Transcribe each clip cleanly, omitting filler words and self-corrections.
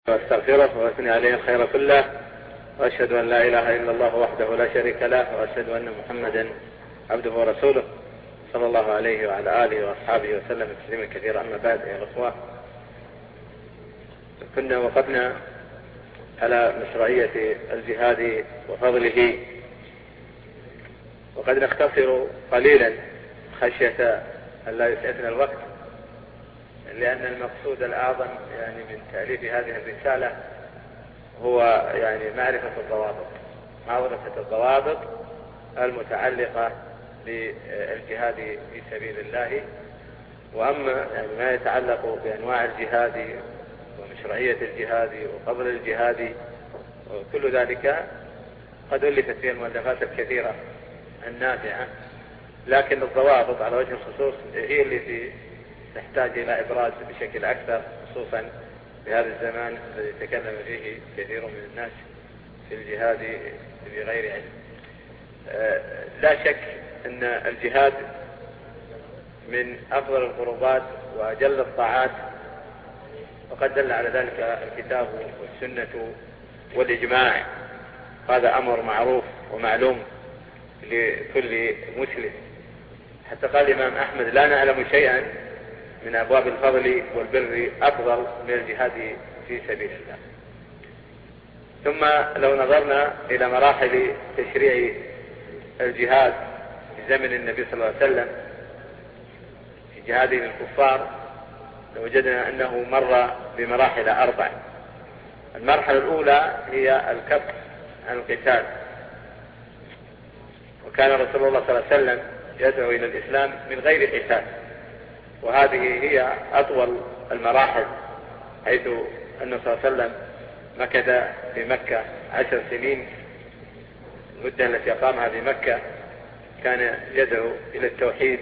واستغفره واثني عليه الخير كله، واشهد ان لا اله الا الله وحده لا شريك له، واشهد ان محمدا عبده ورسوله صلى الله عليه وعلى اله واصحابه وسلم تسليما كثيرا. اما بعد، ايها الاخوه، كنا وقفنا على مشروعيه الجهاد وفضله، وقد نختصر قليلا خشيه ان لا يسعفنا الوقت، لأن المقصود الأعظم من تأليف هذه الرسالة هو معرفة الضوابط المتعلقة بالجهاد في سبيل الله. وأما ما يتعلق بأنواع الجهاد ومشروعية الجهاد وفضل الجهاد وكل ذلك قد ألفت فيها المؤلفات الكثيرة النافعة، لكن الضوابط على وجه الخصوص هي التي تحتاج إلى إبراز بشكل أكثر، خصوصا في هذا الزمان الذي تكلم فيه كثير من الناس في الجهاد بغير علم. لا شك أن الجهاد من أفضل القربات وأجل الطاعات، وقد دل على ذلك الكتاب والسنة والإجماع. هذا أمر معروف ومعلوم لكل مسلم، حتى قال الإمام أحمد: لا نعلم شيئا من أبواب الفضل والبر أفضل من الجهاد في سبيل الله. ثم لو نظرنا إلى مراحل تشريع الجهاد في زمن النبي صلى الله عليه وسلم في جهاده للكفار، لوجدنا أنه مر بمراحل 4. المرحلة الأولى هي الكف عن القتال، وكان رسول الله صلى الله عليه وسلم يدعو إلى الإسلام من غير قتال، وهذه هي أطول المراحل، حيث أنه صلى الله عليه وسلم مكث في مكة 10 سنين. المدة التي أقامها في مكة كان يدعو إلى التوحيد،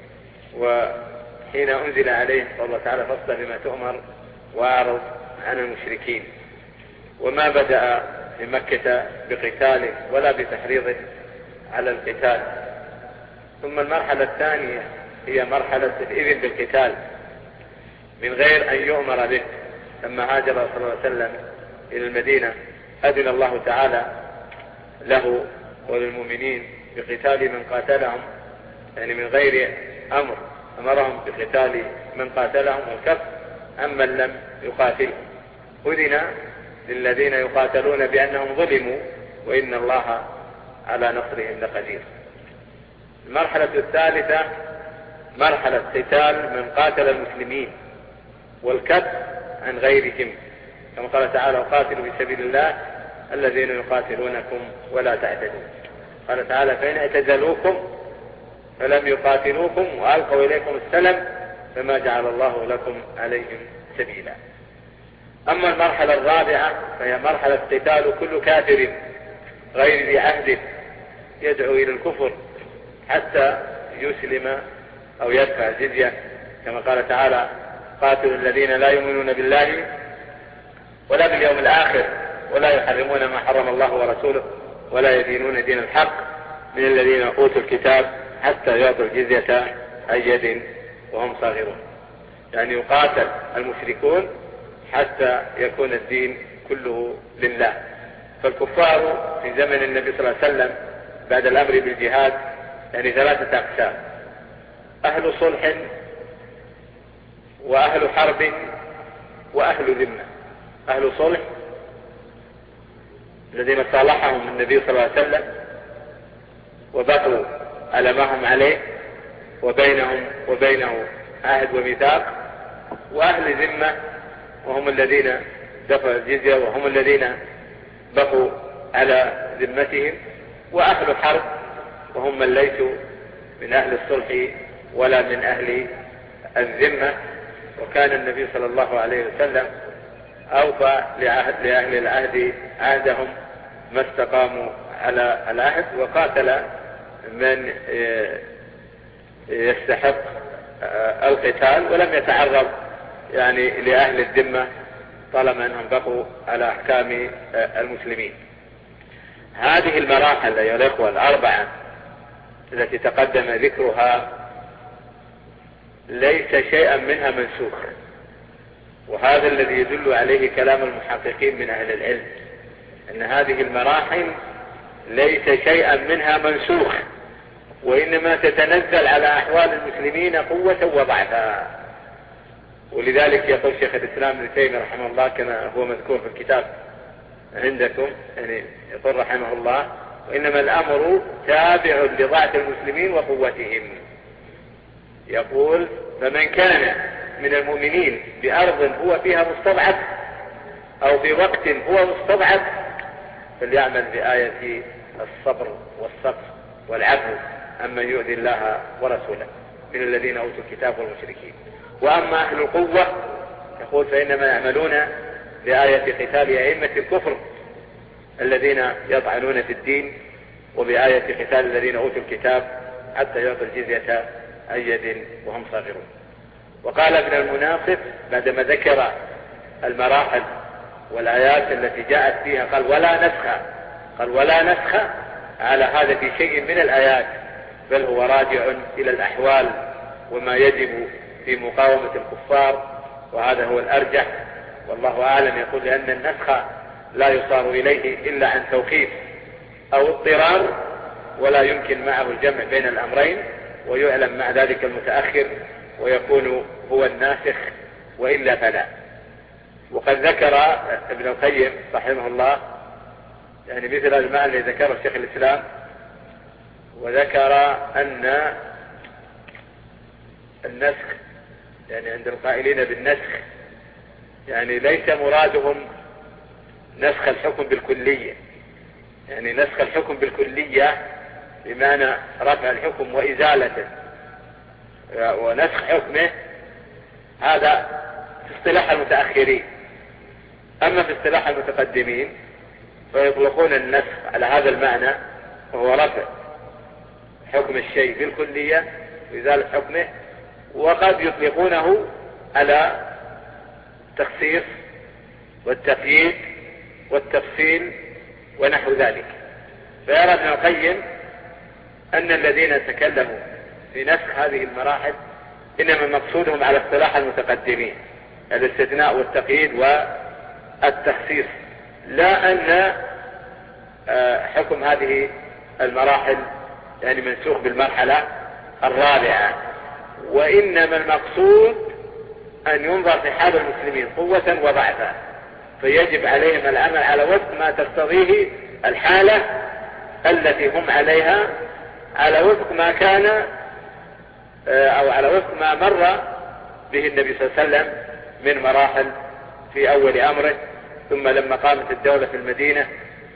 وحين أنزل عليه قال الله تعالى: فاصدع بما تؤمر وأعرض عن المشركين. وما بدأ في مكة بقتاله ولا بتحريضه على القتال. ثم المرحلة الثانية هي مرحلة الإذن بالقتال من غير أن يؤمر به. لما هاجر صلى الله عليه وسلم إلى المدينة أذن الله تعالى له وللمؤمنين بقتال من قاتلهم، من غير أمر، أمرهم بقتال من قاتلهم والكف عمن لم يقاتلهم. أذن للذين يقاتلون بأنهم ظلموا وإن الله على نصرهم لقدير. المرحلة الثالثة مرحلة قتال من قاتل المسلمين والكف عن غيرهم، كما قال تعالى: وقاتلوا في سبيل الله الذين يقاتلونكم ولا تعتدوا. قال تعالى: فإن اعتزلوكم فلم يقاتلوكم وألقوا إليكم السلم فما جعل الله لكم عليهم سبيلا. أما المرحلة الرابعة فهي مرحلة قتال كل كافر غير ذي عهد يدعو إلى الكفر حتى يسلم أو يدفع الجزية، كما قال تعالى: قاتلوا الذين لا يؤمنون بالله ولا باليوم الآخر ولا يحرمون ما حرم الله ورسوله ولا يدينون دين الحق من الذين أوتوا الكتاب حتى يعطوا الجزية عن يد وهم صاغرون. يقاتل المشركون حتى يكون الدين كله لله. فالكفار في زمن النبي صلى الله عليه وسلم بعد الأمر بالجهاد 3 أقسام: أهل صلح وأهل حرب وأهل ذمة. أهل صلح الذين صالحهم النبي صلى الله عليه وسلم وبقوا على ما هم عليه وبينهم وبينه عهد وميثاق. وأهل ذمة وهم الذين دفعوا الجزية وهم الذين بقوا على ذمتهم. وأهل حرب وهم من ليسوا من أهل الصلح ولا من أهل الذمة. وكان النبي صلى الله عليه وسلم أوفى لأهل العهد عهدهم ما استقاموا على العهد، وقاتل من يستحق القتال ولم يتعرض لأهل الذمة طالما أنهم بقوا على أحكام المسلمين. هذه المراحل أيها الأخوة 4 التي تقدم ذكرها ليس شيئا منها منسوخ، وهذا الذي يدل عليه كلام المحققين من أهل العلم، أن هذه المراحل ليس شيئا منها منسوخ، وإنما تتنزل على أحوال المسلمين قوة وضعفا. ولذلك يقول شيخ الإسلام ابن تيمية رحمه الله كما هو مذكور في الكتاب عندكم، يعني يقول رحمه الله: وإنما الأمر تابع لضعف المسلمين وقوتهم. يقول: فمن كان من المؤمنين بأرض هو فيها مستضعف أو في وقت هو مستضعف فليعمل بآية الصبر والصبر والعفو عمن يؤذي الله ورسوله من الذين أوتوا الكتاب والمشركين. وأما أهل القوة يقول: فإنما يعملون بآية قتال أئمة الكفر الذين يطعنون في الدين، وبآية قتال الذين أوتوا الكتاب حتى يعطوا الجزية عن يد وهم صاغرون. وقال ابن المناصف بعدما ذكر المراحل والآيات التي جاءت فيها قال: ولا نسخ على هذا في شيء من الآيات، بل هو راجع إلى الأحوال وما يجب في مقاومة الكفار، وهذا هو الأرجح والله أعلم. يقول: لأن النسخ لا يصار إليه إلا عن توقيف أو اضطرار، ولا يمكن معه الجمع بين الأمرين، ويعلم مع ذلك المتأخر ويكون هو الناسخ، وإلا فلا. وقد ذكر ابن القيم رحمه الله يعني مثل المعنى الذي ذكره شيخ الإسلام، وذكر أن النسخ يعني عند القائلين بالنسخ يعني ليس مرادهم نسخ الحكم بالكلية، يعني نسخ الحكم بالكلية بمعنى رفع الحكم وإزالته ونسخ حكمه، هذا في اصطلاح المتأخرين. أما في اصطلاح المتقدمين فيطلقون النسخ على هذا المعنى، وهو رفع حكم الشيء بالكلية وإزالة حكمه، وقد يطلقونه على التخصيص والتقييد والتفصيل ونحو ذلك. فيرى ابن القيم أن الذين تكلموا في نسخ هذه المراحل إنما مقصودهم على اصطلاح المتقدمين الاستثناء والتقييد والتخصيص، لا أن حكم هذه المراحل يعني منسوخ بالمرحلة الرابعة، وإنما المقصود أن ينظر في حال المسلمين قوة وضعفا، فيجب عليهم العمل على وفق ما تقتضيه الحالة التي هم عليها، على وفق ما كان أو على وفق ما مر به النبي صلى الله عليه وسلم من مراحل في أول أمره، ثم لما قامت الدولة في المدينة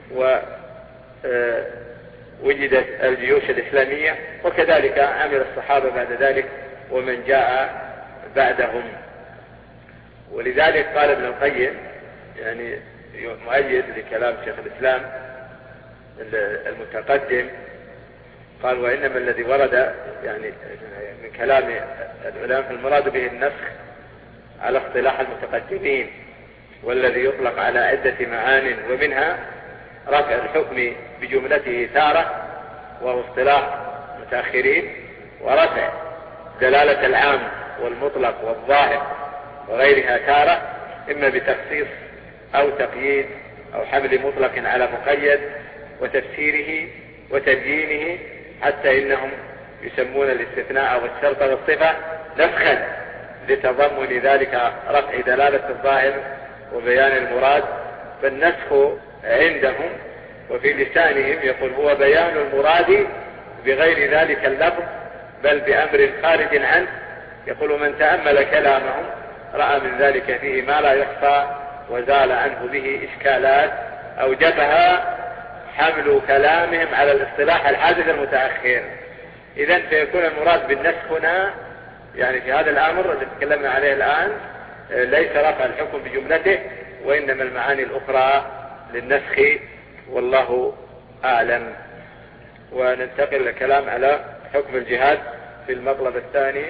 ووجدت الجيوش الإسلامية، وكذلك عمل الصحابة بعد ذلك ومن جاء بعدهم. ولذلك قال ابن القيم يعني مؤيد لكلام شيخ الإسلام المتقدم، قال: وإنما الذي ورد يعني من كلام العلماء المراد به النسخ على اصطلاح المتقدمين، والذي يطلق على عدة معان، ومنها رفع الحكم بجملته تارة وهو اصطلاح المتأخرين، ورفع دلالة العام والمطلق والظاهر وغيرها تارة، إما بتخصيص أو تقييد أو حمل مطلق على مقيد وتفسيره وتبيينه، حتى إنهم يسمون الاستثناء والشرط والصفة نسخا لتضمن ذلك رفع دلالة الظاهر وبيان المراد. فالنسخ عندهم وفي لسانهم يقول هو بيان المراد بغير ذلك اللفظ بل بأمر خارج عنه. يقول: من تأمل كلامهم رأى من ذلك فيه ما لا يخفى، وزال عنه به إشكالات أوجبها حمل كلامهم على الاصطلاح الحادث المتأخر. إذن فيكون المراد بالنسخ هنا يعني في هذا الأمر الذي تكلمنا عليه الآن ليس رفع الحكم بجملته، وإنما المعاني الأخرى للنسخ، والله أعلم. وننتقل للكلام على حكم الجهاد في المطلب الثاني،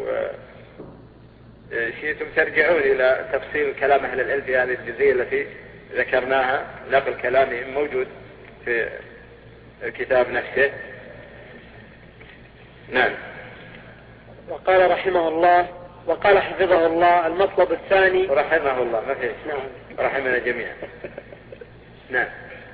وشئتم ترجعون إلى تفصيل كلام أهل العلم في هذه الجزئية التي ذكرناها، نقل كلامهم موجود في الكتاب نفسه. نعم. وقال رحمه الله: وقال حفظه الله المطلب الثاني رحمه الله ما فيش. نعم. رحمنا جميعا. نعم.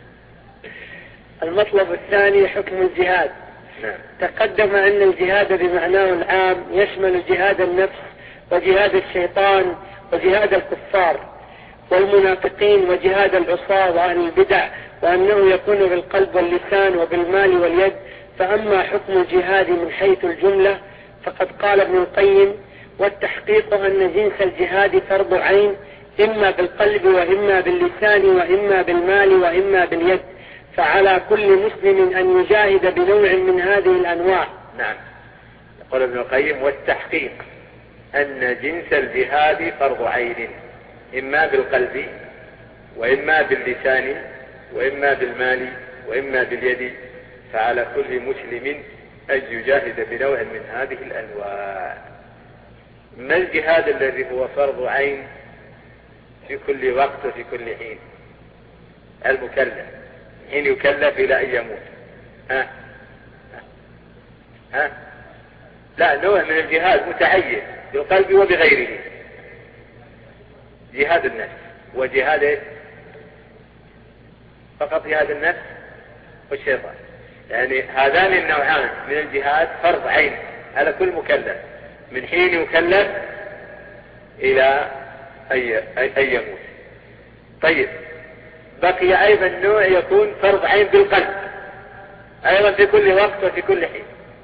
المطلب الثاني حكم الجهاد. نعم. تقدم أن الجهاد بمعناه العام يشمل جهاد النفس وجهاد الشيطان وجهاد الكفار والمنافقين وجهاد العصاة وأهل البدع، وأنه يكون بالقلب واللسان وبالمال واليد. فأما حكم الجهاد من حيث الجملة فقد قال ابن القيم: والتحقيق أن جنس الجهاد فرض عين، إما بالقلب وإما باللسان وإما بالمال وإما باليد، فعلى كل مسلم أن يجاهد بنوع من هذه الأنواع. نعم. يقول ابن القيم: والتحقيق أن جنس الجهاد فرض عين، إما بالقلب وإما باللسان وإما بالمال وإما باليد، فعلى كل مسلم أن يجاهد بنوع من هذه الأنواع. ما الجهاد الذي هو فرض عين في كل وقت وفي كل حين؟ المكلف حين يكلف إلى أن يموت. لا، نوع من الجهاد متعين بالقلب وبغيره: جهاد النفس وجهاد فقط جهاد النفس والشيطان. يعني هذان النوعان من الجهاد فرض عين على كل مكلف من حين يكلف إلى أن يموت. طيب، بقي أيضا نوع يكون فرض عين بالقلب أيضا في كل وقت وفي كل حين: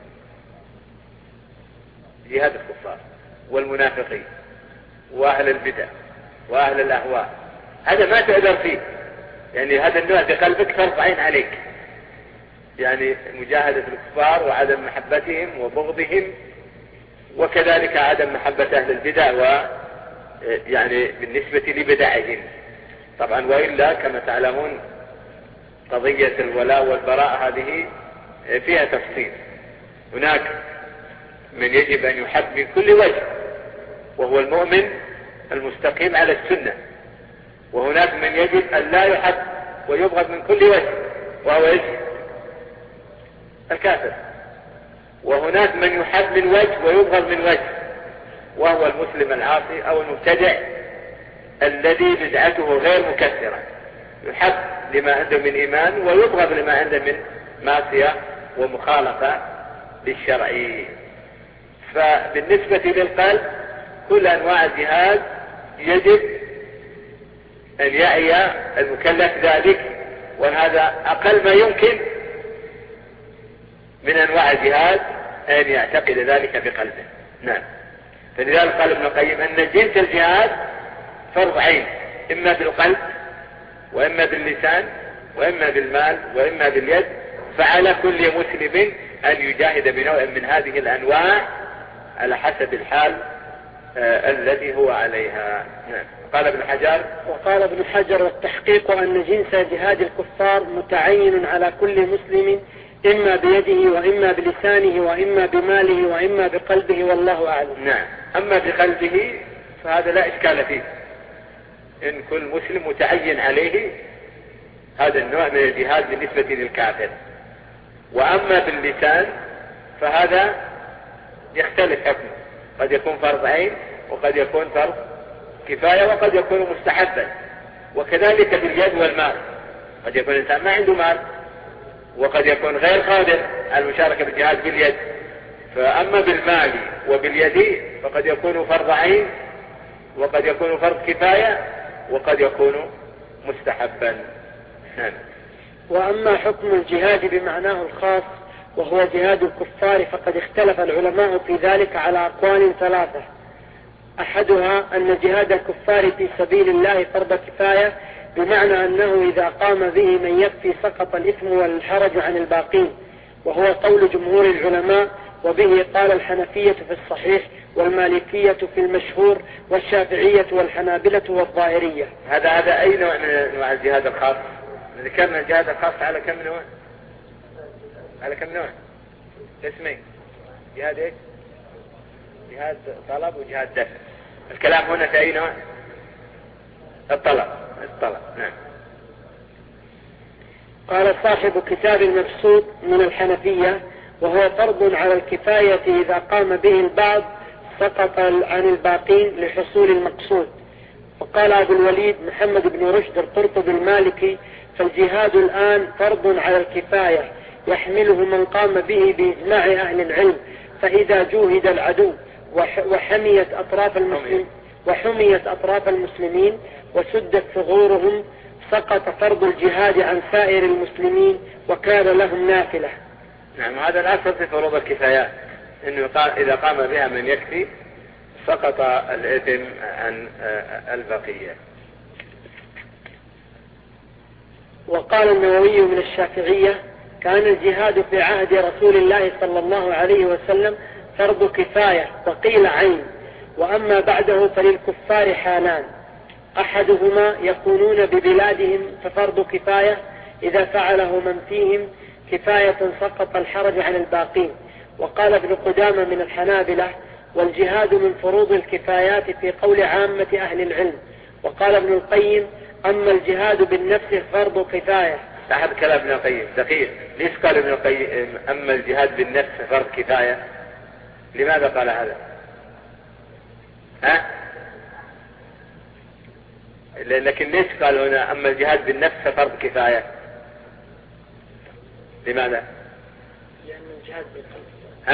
جهاد الكفار والمنافقين وأهل البدع وأهل الأهواء. هذا ما تقدر فيه، يعني هذا النوع بقلبك فرض عين عليك، يعني مجاهدة الكفار وعدم محبتهم وبغضهم، وكذلك عدم محبة أهل البدع يعني بالنسبة لبدعهم طبعا. وإلا كما تعلمون قضية الولاء والبراء هذه فيها تفصيل. هناك من يجب أن يحب من كل وجه وهو المؤمن المستقيم على السنة، وهناك من يجب أن لا يحب ويبغض من كل وجه وهو الكافر، وهناك من يحب من وجه ويبغض من وجه وهو المسلم العاصي أو المبتدع الذي بدعته غير مكثرة، يحب لما عنده من إيمان ويبغض لما عنده من معصية ومخالفة للشرع. فبالنسبة للقلب كل أنواع الجهاد يجب أن يعي المكلف ذلك، وهذا أقل ما يمكن من أنواع الجهاد أن يعتقد ذلك بقلبه. نعم. فلذلك قال ابن القيم أن جنس الجهاد فرض عين، إما بالقلب وإما باللسان وإما بالمال وإما باليد، فعلى كل مسلم أن يجاهد بنوع من هذه الأنواع على حسب الحال الذي هو عليها. نعم. قال ابن حجر: وقال ابن حجر: والتحقيق أن جنس جهاد الكفار متعين على كل مسلم، إما بيده وإما بلسانه وإما بماله وإما بقلبه، والله أعلم. نعم. أما بقلبه فهذا لا إشكال فيه، إن كل مسلم متعين عليه هذا النوع من الجهاد بالنسبة للكافر. وأما باللسان فهذا يختلف حكمه، قد يكون فرض عين وقد يكون فرض كفاية وقد يكون مستحبا. وكذلك باليد والمال، قد يكون الإنسان ما عنده مال وقد يكون غير قادر على المشاركة بالجهاد باليد. فأما بالمال وباليد فقد يكون فرض عين وقد يكون فرض كفاية وقد يكون مستحبا. نعم. وأما حكم الجهاد بمعناه الخاص وهو جهاد الكفار فقد اختلف العلماء في ذلك على أقوال ثلاثة: أحدها أن جهاد الكفار في سبيل الله فرض كفاية، بمعنى أنه إذا قام به من يكفي سقط الإثم والحرج عن الباقين، وهو قول جمهور العلماء، وبه قال الحنفية في الصحيح والمالكية في المشهور والشافعية والحنابلة والظاهرية. هذا أي نوع من أنواع الجهاد الخاص؟ ذكرنا الجهاد الخاص على كم نوع؟ على كم نوع؟ اسمين: جهاد ايش؟ جهاد طلب وجهاد دفع. الكلام هنا في أي نوع؟ الطلب. نعم. قال صاحب كتاب المبسوط من الحنفية: وهو فرض على الكفاية إذا قام به البعض سقط عن الباقين لحصول المقصود. وقال أبو الوليد محمد بن رشد القرطبي المالكي: فالجهاد الآن فرض على الكفاية يحمله من قام به بإجماع أهل العلم، فإذا جوهد العدو وحميت أطراف المسلمين وسدت ثغورهم سقط فرض الجهاد عن سائر المسلمين وكان لهم نافلة. نعم، هذا الأصل في فروض الكفايات، إنه إذا قام بها من يكفي سقط الإثم عن البقية. وقال النووي من الشافعية: كان الجهاد في عهد رسول الله صلى الله عليه وسلم فرض كفاية وقيل عين، وأما بعده فللكفار حالان: أحدهما يكونون ببلادهم ففرض كفاية إذا فعله من فيهم كفاية سقط الحرج عن الباقين. وقال ابن قدامة من الحنابلة: والجهاد من فروض الكفايات في قول عامة أهل العلم. وقال ابن القيم: أما الجهاد بالنفس فرض كفاية. أحد كلام ابن القيم دقيق، ليش قال ابن القيم أما الجهاد بالنفس فرض كفاية؟ لماذا قال هذا؟ لكن ليش قال هنا أما الجهاد بالنفس فرض كفاية؟ لماذا؟ لأن الجهاد بالقلب.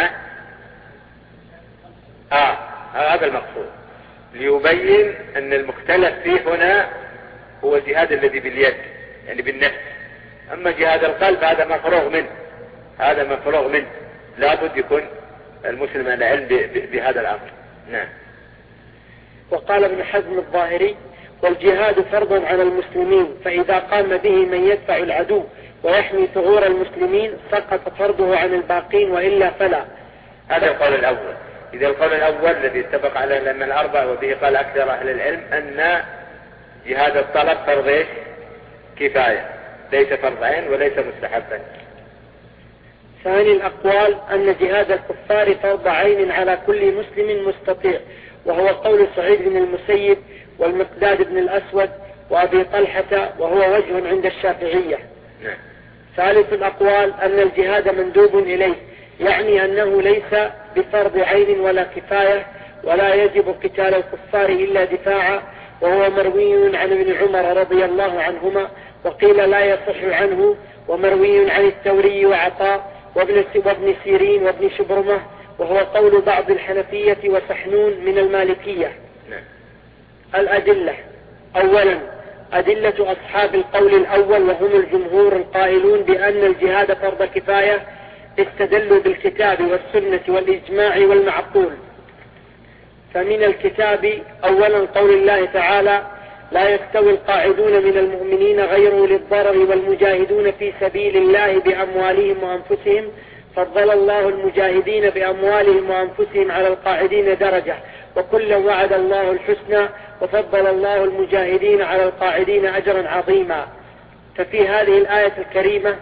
هذا المقصود، ليبين أن المختلف فيه هنا هو الجهاد الذي باليد يعني بالنفس. أما جهاد القلب هذا مفروغ منه، لا بد يكون المسلم على علم بهذا الأمر. نعم. وقال ابن حزم الظاهري: والجهاد فرض على المسلمين، فإذا قام به من يدفع العدو ويحمي ثغور المسلمين سقط فرضه عن الباقين، وإلا فلا. هذا القول الأول. إذا القول الأول الذي اتفق على الأئمة الأربعة وبه قال أكثر أهل العلم أن جهاد الطلب فرض كفاية، ليس فرض عين وليس مستحبا. ثاني الأقوال أن جهاد الكفار فرض عين على كل مسلم مستطيع، وهو قول سعيد بن المسيب والمقداد بن الأسود وأبي طلحة، وهو وجه عند الشافعية. نعم. ثالث الأقوال أن الجهاد مندوب إليه، يعني أنه ليس بفرض عين ولا كفاية، ولا يجب قتال الكفار إلا دفاعا، وهو مروي عن ابن عمر رضي الله عنهما، وقيل لا يصح عنه، ومروي عن الثوري وعطاء وابن سيرين وابن شبرمة، وهو قول بعض الحنفية وسحنون من المالكية. الأدلة: أولا أدلة أصحاب القول الأول وهم الجمهور القائلون بأن الجهاد فرض كفاية استدلوا بالكتاب والسنة والإجماع والمعقول. فمن الكتاب أولا قول الله تعالى: لا يستوي القاعدون من المؤمنين غير أولي الضرر والمجاهدون في سبيل الله بأموالهم وأنفسهم، فضل الله المجاهدين بأموالهم وأنفسهم على القاعدين درجة، وكلا وعد الله الحسنى، وفضل الله المجاهدين على القاعدين أجرا عظيما. ففي هذه الآية الكريمة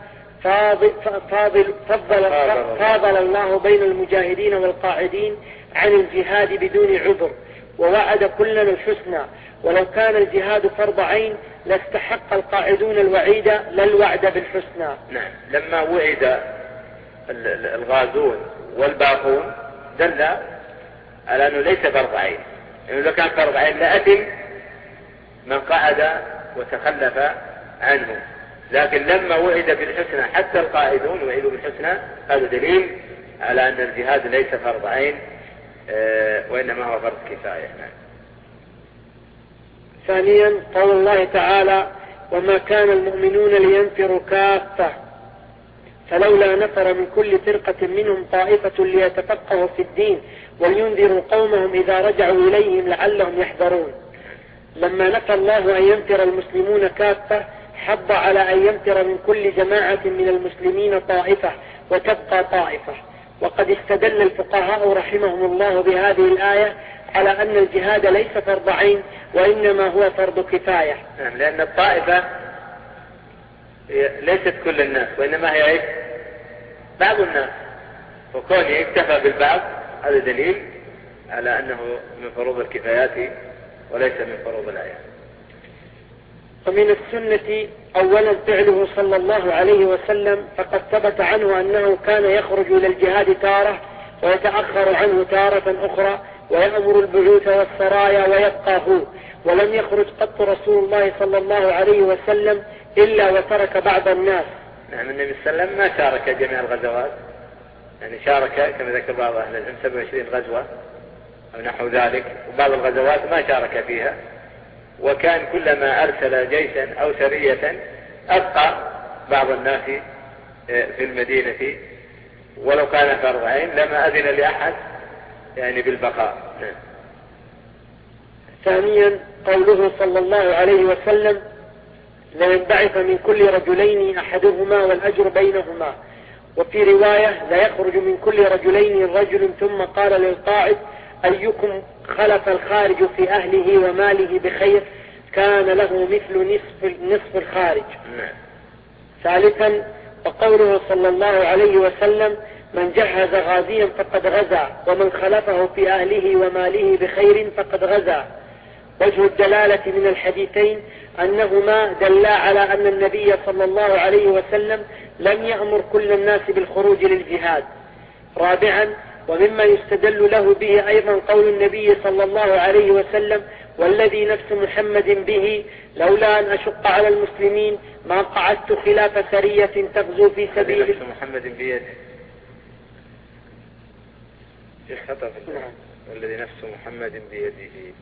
فاضل الله بين المجاهدين والقاعدين عن الجهاد بدون عذر، ووعد كلا الحسنى. ولو كان الجهاد فرض عين لاستحق القاعدون الوعيد لا الوعد بالحسنى. نعم. لما وعد الغازون والباقون دل على أنه ليس فرض عين، يعني لو كان فرض عين لأثم من قعد وتخلف عنه، لكن لما وعد بالحسنى حتى القائدون وعدوا بالحسنى، هذا دليل على أن الجهاد ليس فرض عين وإنما هو فرض كفاية. ثانيا قول الله تعالى: وما كان المؤمنون لينفروا كافة، فلولا نفر من كل فرقة منهم طائفة ليتفقهوا في الدين ولينذروا قومهم إذا رجعوا إليهم لعلهم يحذرون. لما نفى الله أن ينفر المسلمون كافة حض على أن ينفر من كل جماعة من المسلمين طائفة وتبقى طائفة. وقد استدل الفقهاء رحمهم الله بهذه الآية على أن الجهاد ليس فرض عين وإنما هو فرض كفاية. لأن الطائفة ليست كل الناس، وإنما هي بعض الناس، وكونه يكتفى بالبعض هذا دليل على أنه من فروض الكفايات وليس من فروض الآيات. ومن السنة أولا فعله صلى الله عليه وسلم، فقد ثبت عنه أنه كان يخرج إلى الجهاد تارة ويتأخر عنه تارة أخرى، ويأمر البعوث والسرايا ويبقى هو، ولم يخرج قط رسول الله صلى الله عليه وسلم إلا وترك بعض الناس. نعم، النبي صلى الله عليه وسلم ما شارك جميع الغزوات، يعني شارك كما ذكر بعض أهل العلم 27 غزوة أو نحو ذلك، وبعض الغزوات ما شارك فيها، وكان كلما أرسل جيشا أو سرية أبقى بعض الناس في المدينة، ولو كان فرض عين لما أذن لأحد يعني بالبقاء. نعم. ثانيا قوله صلى الله عليه وسلم: لينبعث من كل رجلين أحدهما والأجر بينهما. وفي رواية: لا يخرج من كل رجلين رجل. ثم قال للقاعد: أيكم خلف الخارج في أهله وماله بخير كان له مثل نصف الخارج. ثالثا وقوله صلى الله عليه وسلم: من جهز غازيا فقد غزا، ومن خلفه في أهله وماله بخير فقد غزا. وجه الدلالة من الحديثين أنهما دلا على أن النبي صلى الله عليه وسلم لم يأمر كل الناس بالخروج للجهاد. رابعا ومما يستدل له به أيضا قول النبي صلى الله عليه وسلم: والذي نفس محمد به لولا أن أشق على المسلمين ما قعدت خلاف سرية تغزو في سبيل نفس محمد بيده. خطأ والذي نفس محمد بيده.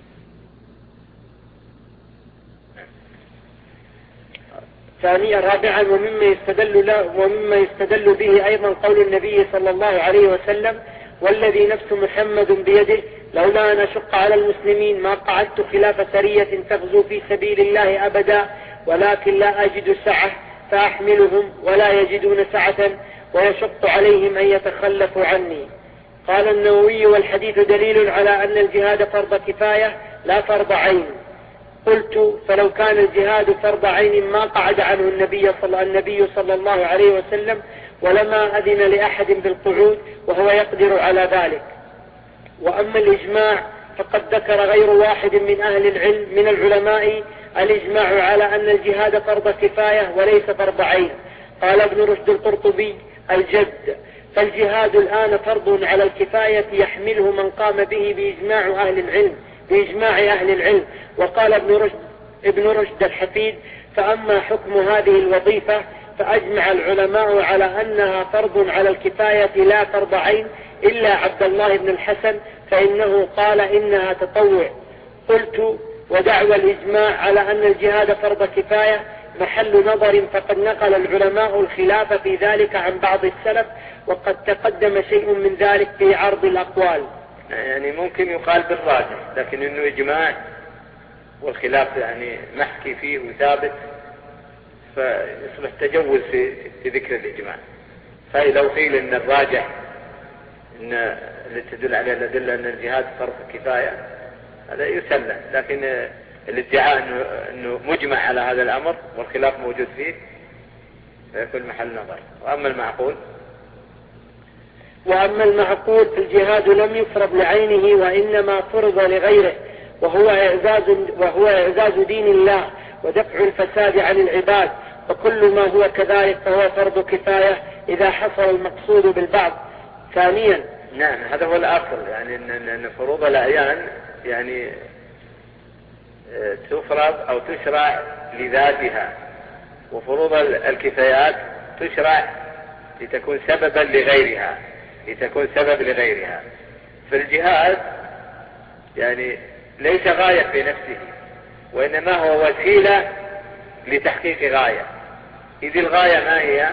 ثانيا رابعا ومما يستدل به أيضا قول النبي صلى الله عليه وسلم: والذي نفس محمد بيده لولا أن أشق على المسلمين ما قعدت خلاف سرية تغزو في سبيل الله أبدا، ولكن لا أجد سعة فأحملهم ولا يجدون سعة ويشق عليهم أن يتخلفوا عني. قال النووي: والحديث دليل على أن الجهاد فرض كفاية لا فرض عين. قلت: فلو كان الجهاد فرض عين ما قعد عنه النبي صلى الله عليه وسلم، ولما أذن لأحد بالقعود وهو يقدر على ذلك. وأما الإجماع فقد ذكر غير واحد من أهل العلم من العلماء الإجماع على أن الجهاد فرض كفاية وليس فرض عين. قال ابن رشد القرطبي: الجد، فالجهاد الآن فرض على الكفاية يحمله من قام به بإجماع أهل العلم. وقال ابن رشد الحفيد: فأما حكم هذه الوظيفة فأجمع العلماء على أنها فرض على الكفاية لا فرض عين، إلا عبد الله بن الحسن فإنه قال إنها تطوع. قلت: ودعوى الإجماع على أن الجهاد فرض كفاية محل نظر، فقد نقل العلماء الخلاف في ذلك عن بعض السلف، وقد تقدم شيء من ذلك في عرض الأقوال. يعني ممكن يقال بالراجح، لكن إنه إجماع والخلاف يعني محكي فيه وثابت، فيصبح تجوز في ذكر الإجماع. فإذا قيل إن الراجح إن اللي تدل عليه الأدلة أن الجهاد فرض كفاية هذا يسلم، لكن الادعاء إنه مجمع على هذا الأمر والخلاف موجود فيه فيكون محل نظر. وأما المعقول الجهاد لم يفرض لعينه وإنما فرض لغيره، وهو إعزاز دين الله ودفع الفساد عن العباد، وكل ما هو كذلك فهو فرض كفاية إذا حصل المقصود بالبعض. ثانيا نعم، هذا هو الأصل، يعني أن فروض الأعيان يعني تفرض أو تشرع لذاتها، وفروض الكفايات تشرع لتكون سببا لغيرها. فالجهاد يعني ليس غاية في نفسه، وإنما هو وسيلة لتحقيق غاية. إذ الغاية ما هي؟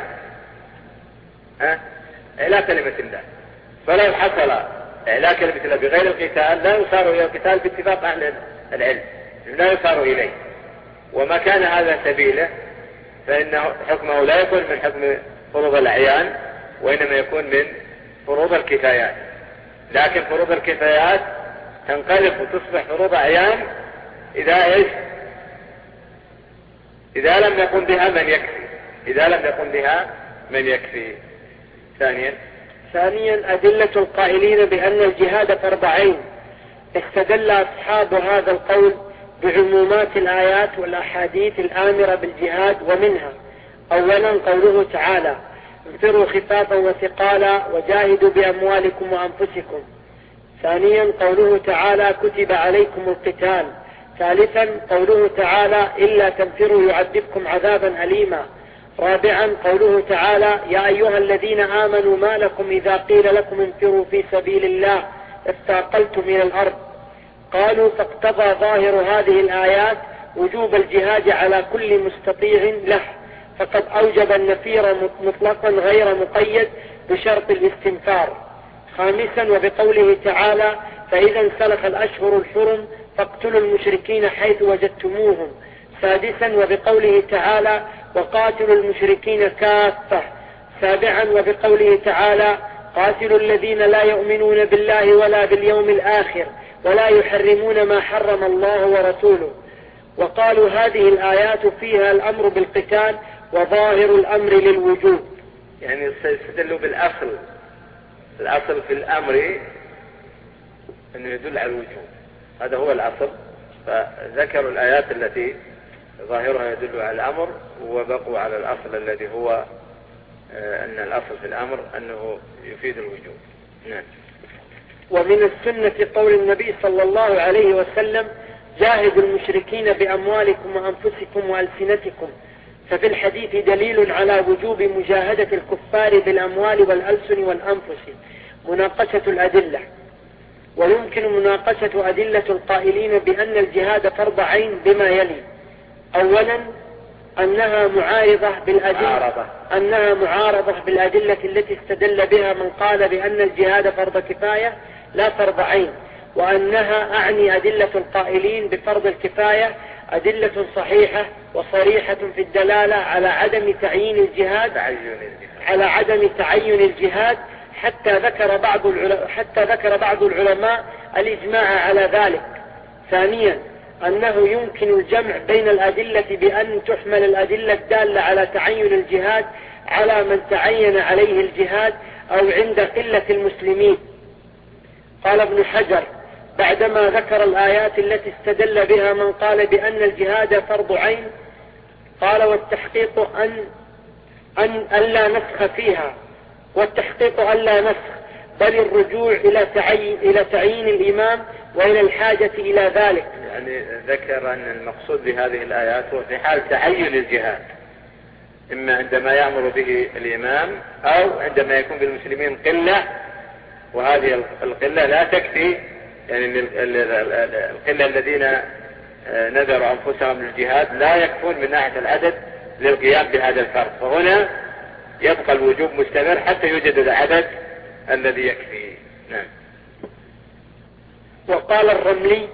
إعلاء كلمة الله. فلو حصل إعلاء كلمة الله بغير القتال لا يصار إلى القتال باتفاق أهل العلم، لا يصار إليه. وما كان هذا سبيله فإن حكمه لا يكون من حكم فروض الأعيان، وإنما يكون من فروض الكفايات. لكن فروض الكفايات تنقلب وتصبح فروض أعيان إذا لم يقم بها من يكفي. ثانيا أدلة القائلين بأن الجهاد فرض عين. استدل أصحاب هذا القول بعمومات الآيات والأحاديث الآمرة بالجهاد، ومنها: أولا قوله تعالى: انفروا خفافا وثقالا وجاهدوا بأموالكم وأنفسكم. ثانيا قوله تعالى كتب عليكم القتال. ثالثا قوله تعالى إلا تنفروا يعذبكم عذابا أليما. رابعا قوله تعالى يا أيها الذين آمنوا ما لكم إذا قيل لكم انفروا في سبيل الله اثاقلتم إلى الأرض. قالوا فاقتضى ظاهر هذه الآيات وجوب الجهاد على كل مستطيع له، فقد أوجب النفير مطلقا غير مقيد بشرط الاستنفار. خامسا وبقوله تعالى فإذا انسلخ الأشهر الحرم فاقتلوا المشركين حيث وجدتموهم. سادسا وبقوله تعالى وقاتلوا المشركين كافة. سابعا وبقوله تعالى قاتلوا الذين لا يؤمنون بالله ولا باليوم الآخر ولا يحرمون ما حرم الله ورسوله. وقالوا هذه الآيات فيها الأمر بالقتال وظاهر الأمر للوجوب. يعني يستدلوا بالأصل، الأصل في الأمر أنه يدل على الوجوب، هذا هو الأصل، فذكروا الآيات التي ظاهرها يدل على الأمر وبقوا على الأصل الذي هو أن الأصل في الأمر أنه يفيد الوجوب. نعم. ومن السنة قول النبي صلى الله عليه وسلم جاهدوا المشركين بأموالكم وأنفسكم وألسنتكم، ففي الحديث دليل على وجوب مجاهدة الكفار بالأموال والألسن والأنفس. مناقشة الأدلة. ويمكن مناقشة أدلة القائلين بأن الجهاد فرض عين بما يلي: أولا أنها معارضة بالأدلة التي استدل بها من قال بأن الجهاد فرض كفاية لا فرض عين، وأنها أعني أدلة القائلين بفرض الكفاية أدلة صحيحة وصريحة في الدلالة على عدم تعين الجهاد حتى ذكر بعض العلماء الإجماع على ذلك. ثانيا أنه يمكن الجمع بين الأدلة بأن تحمل الأدلة الدالة على تعين الجهاد على من تعين عليه الجهاد أو عند قلة المسلمين. قال ابن حجر بعدما ذكر الآيات التي استدل بها من قال بأن الجهاد فرض عين، قال والتحقيق ألا نسخ فيها، والتحقيق ألا نسخ بل الرجوع إلى تعيين الإمام وإلى الحاجة إلى ذلك. يعني ذكر أن المقصود بهذه الآيات هو في حال تعين الجهاد، إما عندما يأمر به الإمام أو عندما يكون بالمسلمين قلة، وهذه القلة لا تكفي، يعني القلة الذين نذروا أنفسهم للجهاد لا يكفون من ناحية العدد للقيام بهذا الفرض، فهنا يبقى الوجوب مستمر حتى يوجد العدد الذي يكفي. نعم. وقال الرملي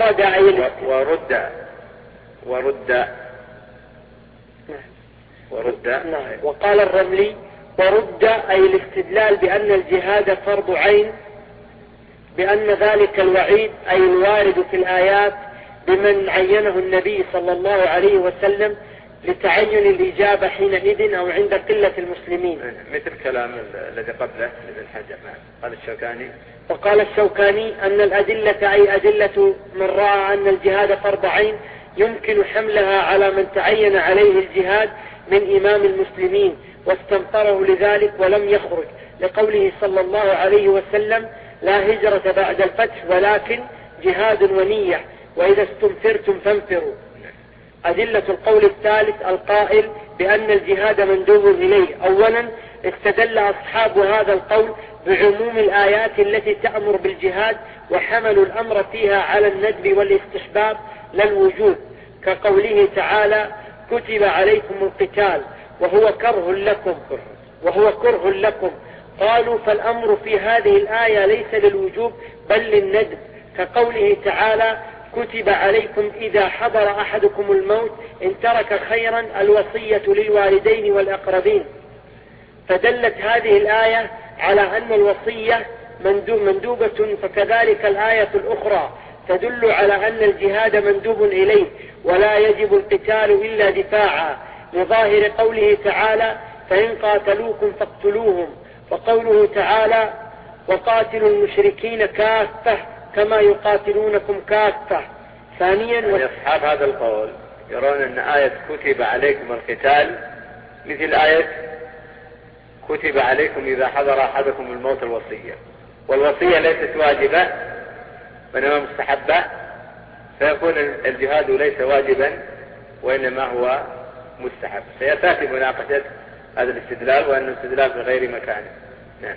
وقال الرملي ورد أي الاستدلال بأن الجهاد فرض عين بأن ذلك الوعيد أي الوارد في الآيات بمن عينه النبي صلى الله عليه وسلم لتعين الإجابة حينئذ أو عند قلة المسلمين، مثل كلام الذي قبله ابن حجر. قال الشوكاني وقال الشوكاني أن الأدلة أي أدلة من رأى أن الجهاد فرض عين يمكن حملها على من تعين عليه الجهاد من إمام المسلمين واستنفره لذلك ولم يخرج، لقوله صلى الله عليه وسلم لا هجرة بعد الفتح ولكن جهاد ونية وإذا استنفرتم فانفروا. أدلة القول الثالث القائل بأن الجهاد مندوب إليه. أولا استدل أصحاب هذا القول بعموم الآيات التي تأمر بالجهاد وحملوا الأمر فيها على الندب والاستحباب لا الوجوب، كقوله تعالى كتب عليكم القتال وهو كره لكم. قالوا فالأمر في هذه الآية ليس للوجوب بل للندب، كقوله تعالى كتب عليكم إذا حضر أحدكم الموت إن ترك خيرا الوصية للوالدين والأقربين. فدلت هذه الآية على أن الوصية مندوبة، فكذلك الآية الأخرى تدل على أن الجهاد مندوب إليه ولا يجب القتال إلا دفاعا، لظاهر قوله تعالى فإن قاتلوكم فاقتلوهم، وقوله تعالى وقاتلوا المشركين كافة كما يقاتلونكم كافة. ثانيا أصحاب هذا القول يرون أن آية كتب عليكم القتال مثل آية كتب عليكم إذا حضر أحدكم الموت الوصية، والوصية ليست واجبة وإنما مستحبة، فيكون الجهاد ليس واجبا وإنما هو مستحب. سيأتي مناقشة هذا الاستدلال وأنه استدلال في غير مكانه. نعم.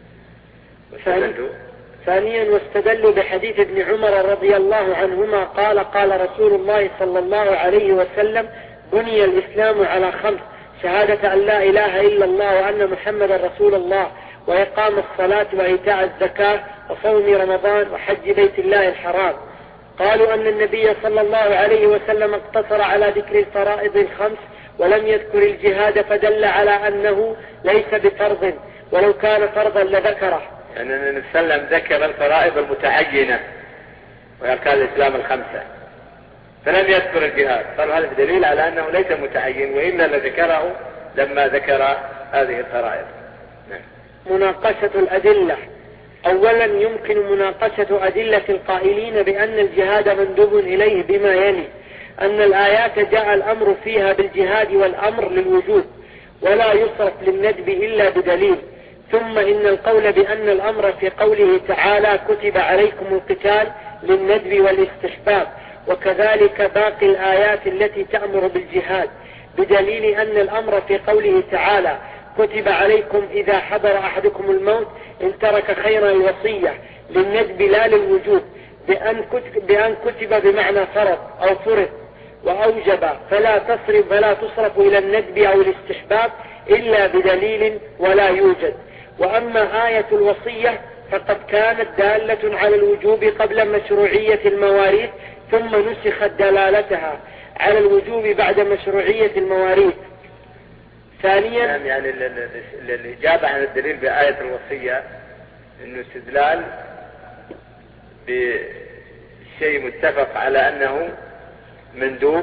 ثانيا واستدلوا بحديث ابن عمر رضي الله عنهما قال قال رسول الله صلى الله عليه وسلم بني الإسلام على 5: شهادة أن لا إله إلا الله وأن محمد رسول الله، وإقام الصلاة، وإيتاء الزكاة، وصوم رمضان، وحج بيت الله الحرام. قالوا أن النبي صلى الله عليه وسلم اقتصر على ذكر الفرائض 5 ولم يذكر الجهاد، فدل على أنه ليس بفرض، ولو كان فرضا لذكره. يعني النبي صلى الله عليه وسلم ذكر الفرائض المتعينة وأركان الإسلام 5 فلم يذكر الجهاد، قالوا هذا دليل على أنه ليس متعين، وإلا لذكره لما ذكر هذه الفرائض. نعم. مناقشة الأدلة. أولا يمكن مناقشة أدلة القائلين بأن الجهاد مندوب إليه بما يلي: أن الآيات جاء الأمر فيها بالجهاد والأمر للوجوب، ولا يصرف للندب إلا بدليل. ثم إن القول بأن الأمر في قوله تعالى كتب عليكم القتال للندب والاستحباب، وكذلك باقي الآيات التي تأمر بالجهاد، بدليل أن الأمر في قوله تعالى كتب عليكم إذا حضر أحدكم الموت إن ترك خيرا الوصية للندب لا للوجوب، بأن كتب بمعنى فرض أو فرض وأوجب، فلا تصرف إلى الندب أو الاستحباب إلا بدليل ولا يوجد. وأما آية الوصية فقد كانت دالة على الوجوب قبل مشروعية المواريث، ثم نسخت دلالتها على الوجوب بعد مشروعية المواريث. ثانيا يعني الإجابة عن الدليل بآية الوصية إنه استدلال بشيء متفق على أنه مندوب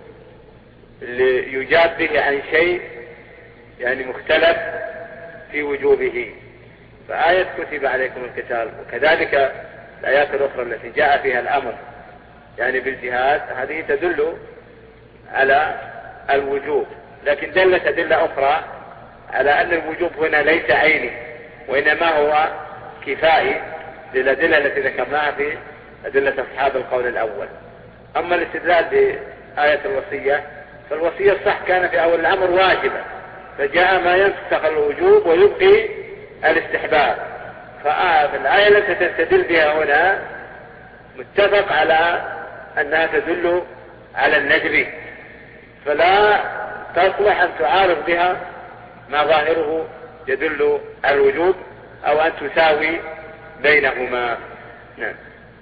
ليجاب به عن شيء يعني مختلف في وجوبه، فآية كتب عليكم القتال وكذلك الآيات الأخرى التي جاء فيها الأمر يعني بالجهاد هذه تدل على الوجوب، لكن دلت أدلة أخرى على أن الوجوب هنا ليس عيني وإنما هو كفائي للأدلة التي ذكرناها في أدلة أصحاب القول الأول. أما الاستدلال بآية الوصية فالوصية الصح كان في أول الأمر واجبة، فجاء ما ينسخ الوجوب ويبقي الاستحباب، فالآية التي تستدل بها هنا متفق على أنها تدل على الندب، فلا تصلح أن تعارض بها ما ظاهره يدل على الوجوب أو أن تساوي بينهما. نعم.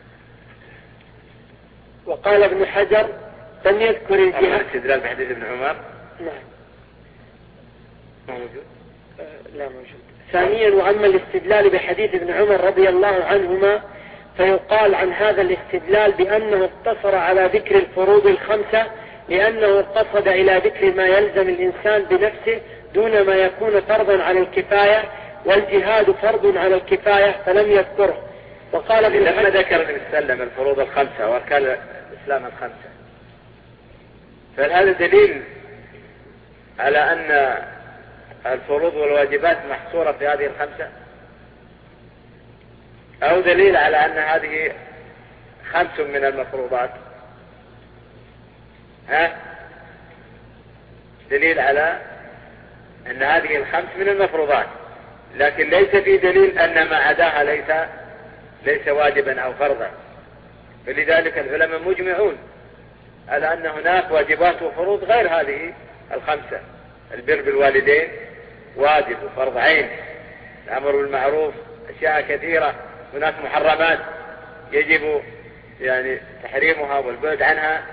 وقال ابن حجر لم يذكر الجهاد. الاستدلال بحديث ابن عمر نعم موجود؟ لا موجود. ثانيا وأما الاستدلال بحديث ابن عمر رضي الله عنهما فيقال عن هذا الاستدلال بأنه اقتصر على ذكر الفروض 5 لأنه قصد إلى ذكر ما يلزم الإنسان بنفسه دون ما يكون فرضا على الكفاية، والجهاد فرض على الكفاية فلم يذكره. وقال لما ذكر النبي صلى الله عليه وسلم الفروض 5 وأركان الإسلام 5 فهذا دليل على أن الفروض والواجبات محصورة في هذه 5 أو دليل على أن هذه 5 من المفروضات؟ دليل على أن هذه 5 من المفروضات، لكن ليس في دليل أن ما عداها ليس واجبا أو فرضا، فلذلك العلماء مجمعون على أن هناك واجبات وفروض غير هذه 5. البر بالوالدين واجب وفرض عين، الأمر بالمعروف أشياء كثيرة، هناك محرمات يجب يعني تحريمها والبعد عنها،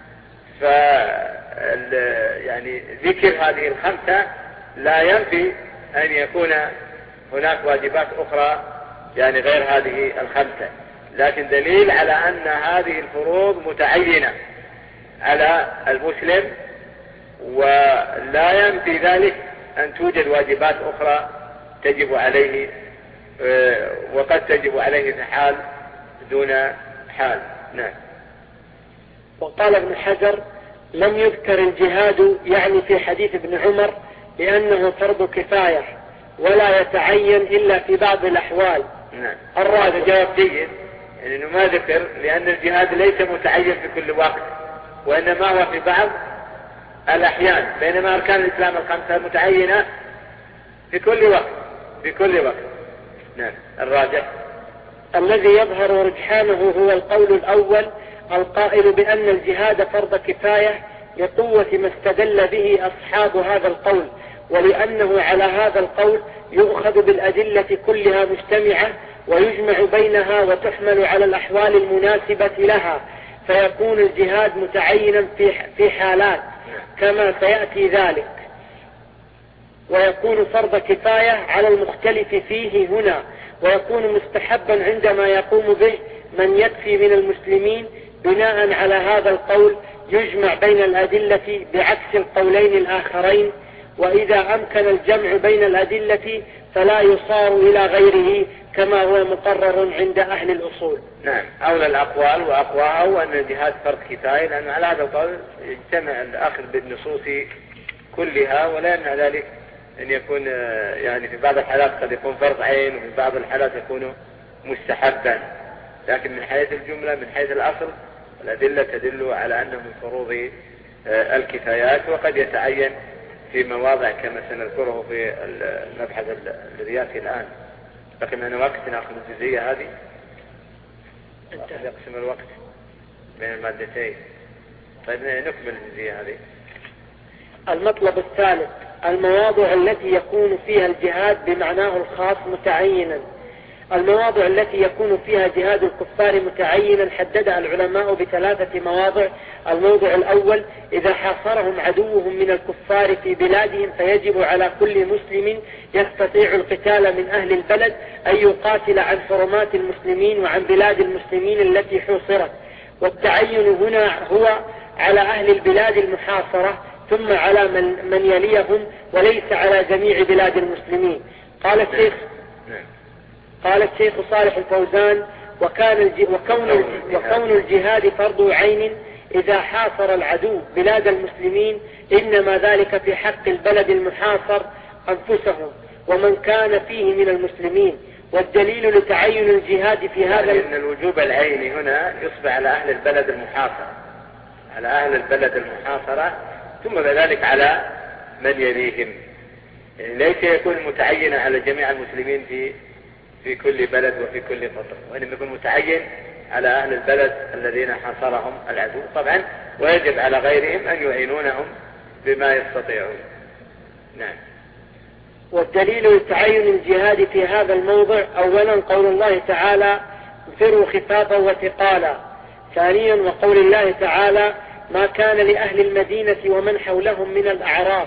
يعني ذكر هذه 5 لا ينفي أن يكون هناك واجبات أخرى يعني غير هذه 5، لكن دليل على أن هذه الفروض متعينة على المسلم، ولا ينفي ذلك أن توجد واجبات أخرى تجب عليه وقد تجب عليه في حال دون حال. نعم. وقال ابن حجر لم يذكر الجهاد يعني في حديث ابن عمر لأنه فرض كفاية ولا يتعين إلا في بعض الأحوال، نعم. الرابع جواب جيد، يعني انه ما ذكر، لان الجهاد ليس متعين في كل وقت، وانما هو في بعض الاحيان، بينما اركان الاسلام الخمسة متعينة في كل وقت. نعم. الراجح الذي يظهر رجحانه هو القول الأول القائل بأن الجهاد فرض كفاية لقوة ما استدل به أصحاب هذا القول، ولأنه على هذا القول يؤخذ بالأدلة كلها مجتمعة ويجمع بينها وتحمل على الأحوال المناسبة لها، فيكون الجهاد متعينا في حالات كما سيأتي ذلك، ويكون فرض كفاية على المختلف فيه هنا، ويكون مستحبا عندما يقوم به من يكفي من المسلمين. بناء على هذا القول يجمع بين الأدلة بعكس القولين الآخرين، وإذا أمكن الجمع بين الأدلة فلا يصار إلى غيره كما هو مقرر عند أهل الأصول. نعم. أولى الأقوال وأقواها أن الجهاد فرض كفاية، لأن على هذا القول يجتمع الأخذ بالنصوص كلها، ولا يمنع ذلك أن يكون يعني في بعض الحالات قد يكون فرض عين، وفي بعض الحالات يكون مستحبا، لكن من حيث الجملة من حيث الأصل الأدلة تدل على أنه من فروض الكفايات، وقد يتعين في مواضع كما سنذكره في المبحث الذي يأتي الآن. لكن من وقت نأخذ الجزئية هذه، يقسم الوقت بين المادتين. طيب نكمل الجزئية هذه. المطلب الثالث المواضع التي يكون فيها الجهاد بمعناه الخاص متعينا. المواضع التي يكون فيها جهاد الكفار متعينا حددها العلماء بثلاثة مواضع. الموضع الأول إذا حاصرهم عدوهم من الكفار في بلادهم، فيجب على كل مسلم يستطيع القتال من أهل البلد أن يقاتل عن حرمات المسلمين وعن بلاد المسلمين التي حوصرت، والتعين هنا هو على أهل البلاد المحاصرة ثم على من يليهم، وليس على جميع بلاد المسلمين. قال الشيخ صالح الفوزان: وكون الجهاد فرض عين إذا حاصر العدو بلاد المسلمين إنما ذلك في حق البلد المحاصر أنفسهم ومن كان فيه من المسلمين. والدليل لتعين الجهاد في هذا إن الوجوب العيني هنا يصبح على أهل البلد المحاصرة، ثم بذلك على من يليهم، يعني ليس يكون متعينا على جميع المسلمين في كل بلد وفي كل فترة، وإنما يكون متعين على أهل البلد الذين حاصرهم العدو طبعا، ويجب على غيرهم أن يعينونهم بما يستطيعون. نعم. والدليل لتعين الجهاد في هذا الموضع أولا قول الله تعالى: انفروا خفافا وثقالا. ثانيا وقول الله تعالى: ما كان لأهل المدينة ومن حولهم من الأعراب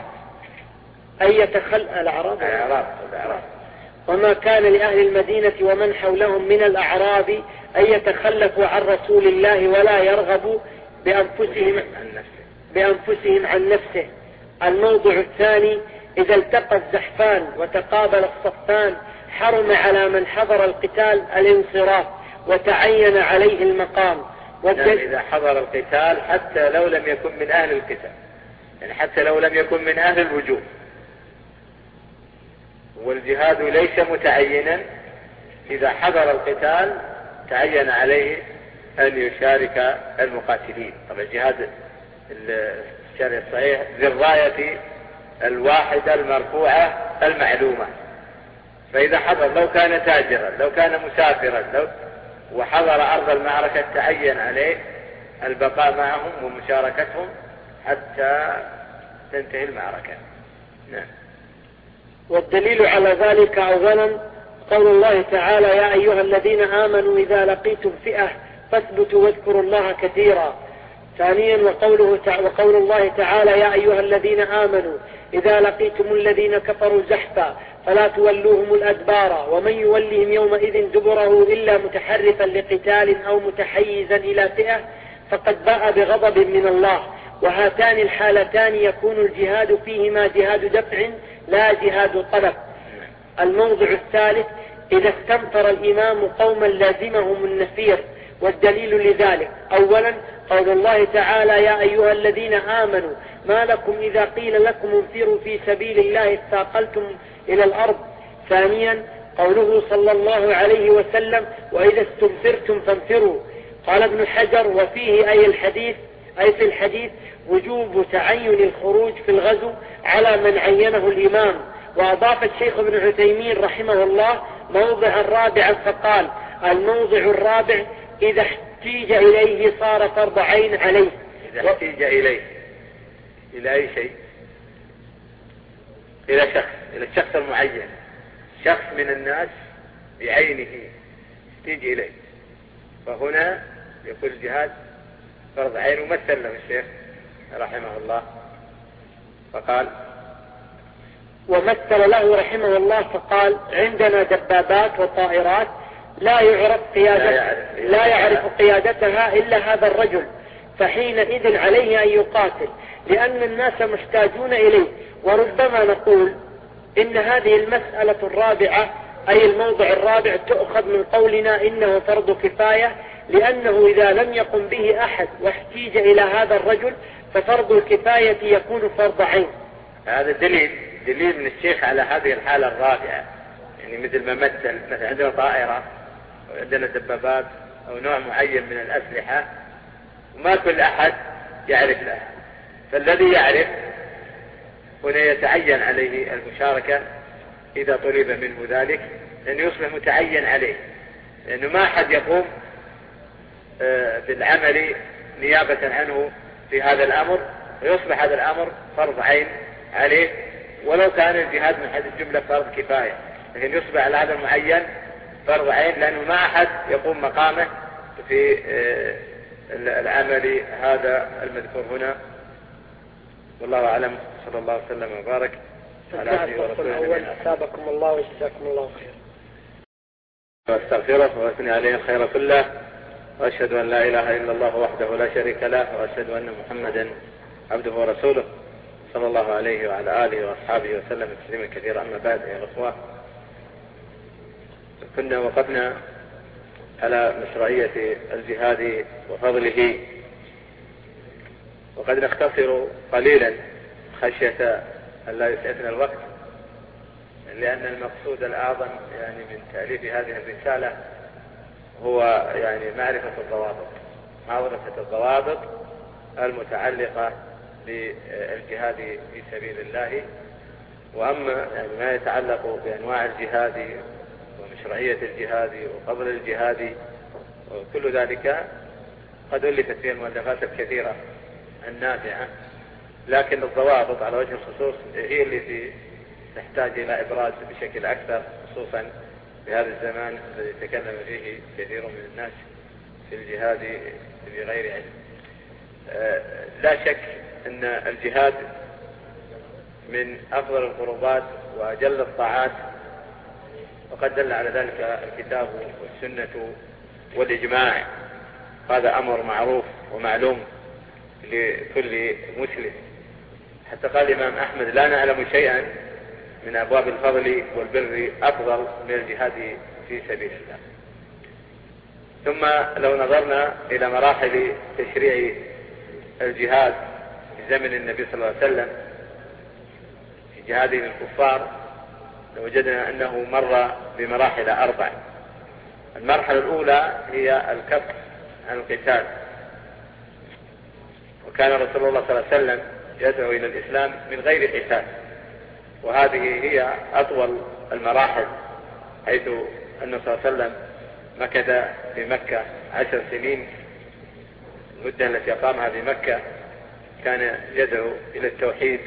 وما كان لأهل المدينة ومن حولهم من الأعراب أن يتخلفوا عن رسول الله ولا يرغبوا بأنفسهم عن نفسه. الموضع الثاني إذا التقى الزحفان وتقابل الصفان حرم على من حضر القتال الانصراف وتعين عليه المقام. إذا حضر القتال حتى لو لم يكن من أهل القتال، يعني حتى لو لم يكن من أهل الوجوب، والجهاد ليس متعينا، إذا حضر القتال تعين عليه أن يشارك المقاتلين. طبعا الجهاد الشرعي الصحيح ذي الراية الواحدة المرفوعة المعلومة، فإذا حضر لو كان تاجرا لو كان مسافرا وحضر أرض المعركة تعين عليه البقاء معهم ومشاركتهم حتى تنتهي المعركة. نعم. والدليل على ذلك أولا قول الله تعالى: يا أيها الذين آمنوا إذا لقيتم فئة فاثبتوا واذكروا الله كثيرا. ثانيا وقول الله تعالى: يا أيها الذين آمنوا إذا لقيتم الذين كفروا زحفا فلا تولوهم الأدبار ومن يولهم يومئذ دبره إلا متحرفا لقتال أو متحيزا إلى فئة فقد باء بغضب من الله. وهاتان الحالتان يكون الجهاد فيهما جهاد دفع لا جهاد طلب. الموضع الثالث إذا استنفر الإمام قوما لازمهم النفير. والدليل لذلك أولا قول الله تعالى: يا أيها الذين آمنوا ما لكم إذا قيل لكم انفروا في سبيل الله اثاقلتم إلى الأرض. ثانيا قوله صلى الله عليه وسلم: وإذا استنفرتم فانفروا. قال ابن حجر: وفيه أي في الحديث وجوب تعين الخروج في الغزو على من عينه الإمام. وأضاف الشيخ ابن عثيمين رحمه الله موضعا رابعا فقال: الموضع الرابع إذا احتيج إليه صار فرض عين عليه. إذا احتيج إليه إلى أي شيء؟ إلى الشخص المعين، شخص من الناس بعينه احتيج إليه، فهنا يكون الجهاد فرض عين. ومثل له الشيخ رحمه الله فقال: ومثل له رحمه الله فقال: عندنا دبابات وطائرات لا يعرف قيادتها إلا هذا الرجل، فحينئذ عليه أن يقاتل لأن الناس محتاجون إليه. وربما نقول إن هذه المسألة الرابعة أي الموضع الرابع تؤخذ من قولنا إنه فرض كفاية، لأنه إذا لم يقم به أحد واحتيج إلى هذا الرجل ففرض الكفاية يكون فرض عين. هذا دليل من الشيخ على هذه الحالة الرابعة، يعني مثل ما مثل عندنا طائرة وعندنا دبابات أو نوع معين من الأسلحة وما كل أحد يعرف لها، فالذي يعرف هنا يتعين عليه المشاركة إذا طلب منه ذلك، لأنه يصبح متعين عليه، لأنه ما أحد يقوم بالعمل نيابة عنه في هذا الأمر، ويصبح هذا الأمر فرض عين عليه، ولو كان الجهاد من حيث الجملة فرض كفاية، لكن يصبح على هذا المعين فرض عين، لأنه ما أحد يقوم مقامه في العمل هذا المذكور هنا. والله أعلم، صلى الله وسلم وبارك على عبده ورسوله. أثابكم الله وجزاكم الله خير. واستغفره واثني عليه الخير كله، وأشهد أن لا إله إلا الله وحده لا شريك له، وأشهد أن محمدا عبده ورسوله صلى الله عليه وعلى آله وأصحابه وسلم تسليما كثيرا. أما بعد يا الأخوة، كنا وقفنا على مشروعية الجهاد وفضله، وقد نختصر قليلا خشية أن لا يسعفنا الوقت، لأن المقصود الأعظم يعني من تأليف هذه الرسالة هو يعني معرفة الضوابط المتعلقة بالجهاد في سبيل الله. وأما يعني ما يتعلق بأنواع الجهاد ومشروعية الجهاد وفضل الجهاد وكل ذلك قد ألفت فيها المؤلفات الكثيرة النافعة، لكن الضوابط على وجه الخصوص هي التي تحتاج إلى إبراز بشكل أكثر، خصوصا في هذا الزمان الذي يتكلم فيه كثير من الناس في الجهاد بغير علم. لا شك أن الجهاد من أفضل القربات وأجل الطاعات، وقد دل على ذلك الكتاب والسنة والإجماع. هذا أمر معروف ومعلوم لكل مسلم، حتى قال الإمام أحمد: لا نعلم شيئا من أبواب الفضل والبر أفضل من الجهاد في سبيل الله. ثم لو نظرنا إلى مراحل تشريع الجهاد في زمن النبي صلى الله عليه وسلم في جهاده للكفار، لوجدنا أنه مر بمراحل 4. المرحلة الأولى هي الكف عن القتال، وكان رسول الله صلى الله عليه وسلم يدعو إلى الإسلام من غير قتال، وهذه هي أطول المراحل، حيث أنه صلى الله عليه وسلم مكث في مكة 10 سنين. المدة التي أقامها في مكة كان يدعو إلى التوحيد،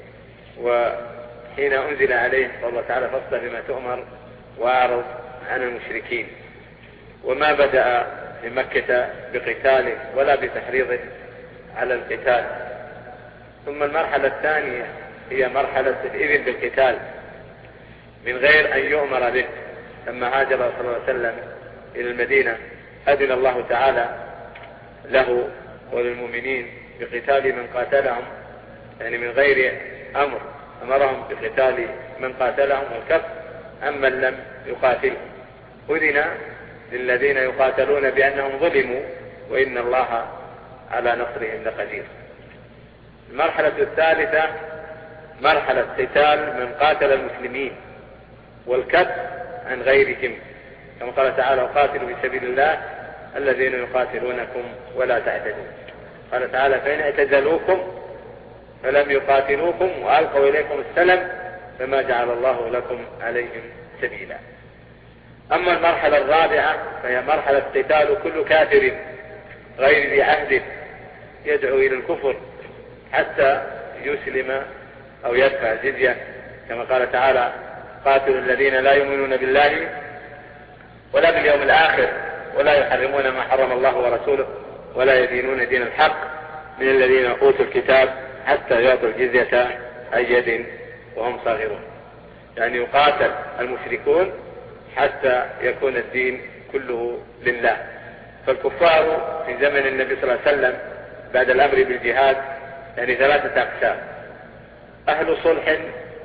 وحين أنزل عليه قال الله تعالى: فاصدع بما تؤمر وأعرض عن المشركين. وما بدأ في مكة بقتال ولا بتحريض على القتال. ثم المرحلة الثانية هي مرحلة الإذن بالقتال من غير أن يؤمر به. لما هاجر صلى الله عليه وسلم إلى المدينة أذن الله تعالى له وللمؤمنين بقتال من قاتلهم، يعني من غير أمر، أمرهم بقتال من قاتلهم والكف عمن لم يقاتلهم. أذن للذين يقاتلون بأنهم ظلموا وإن الله على نصرهم لقدير. المرحلة الثالثة مرحلة قتال من قاتل المسلمين، والكف عن غيرهم، كما قال تعالى وقاتلوا في سبيل الله الذين يقاتلونكم ولا تعتدوا. قال تعالى فإن اعتزلوكم فلم يقاتلوكم وألقوا إليكم السلم فما جعل الله لكم عليهم سبيلا. أما المرحلة الرابعة فهي مرحلة قتال كل كافر غير ذي عهد يدعو إلى الكفر حتى يسلم أو يدفع الجزية، كما قال تعالى قاتلوا الذين لا يؤمنون بالله ولا باليوم الآخر ولا يحرمون ما حرم الله ورسوله ولا يدينون دين الحق من الذين أوتوا الكتاب حتى يعطوا الجزية عن يد وهم صاغرون. يعني يقاتل المشركون حتى يكون الدين كله لله. فالكفار في زمن النبي صلى الله عليه وسلم بعد الأمر بالجهاد يعني 3 أقسام: أهل صلح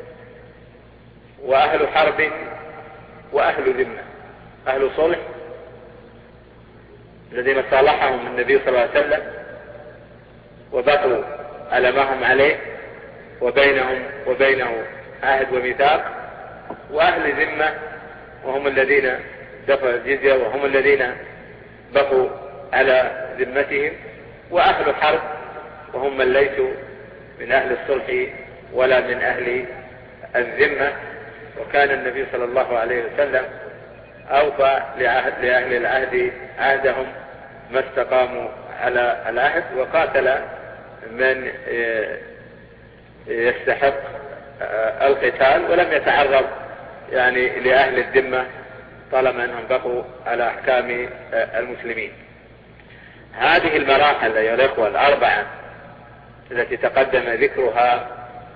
وأهل حرب وأهل ذمة. أهل صلح الذين صالحهم النبي صلى الله عليه وسلم وبقوا على ما هم عليه وبينهم وبينه عهد وميثاق، وأهل ذمة وهم الذين دفعوا الجزية وهم الذين بقوا على ذمتهم، وأهل حرب وهم من ليسوا من أهل الصلح ولا من أهل الذمة. وكان النبي صلى الله عليه وسلم أوفى لأهل العهد عهدهم ما استقاموا على العهد، وقاتل من يستحق القتال ولم يتعرض يعني لأهل الذمة طالما أنهم بقوا على أحكام المسلمين. هذه المراحل أيها الأخوة الأربعة التي تقدم ذكرها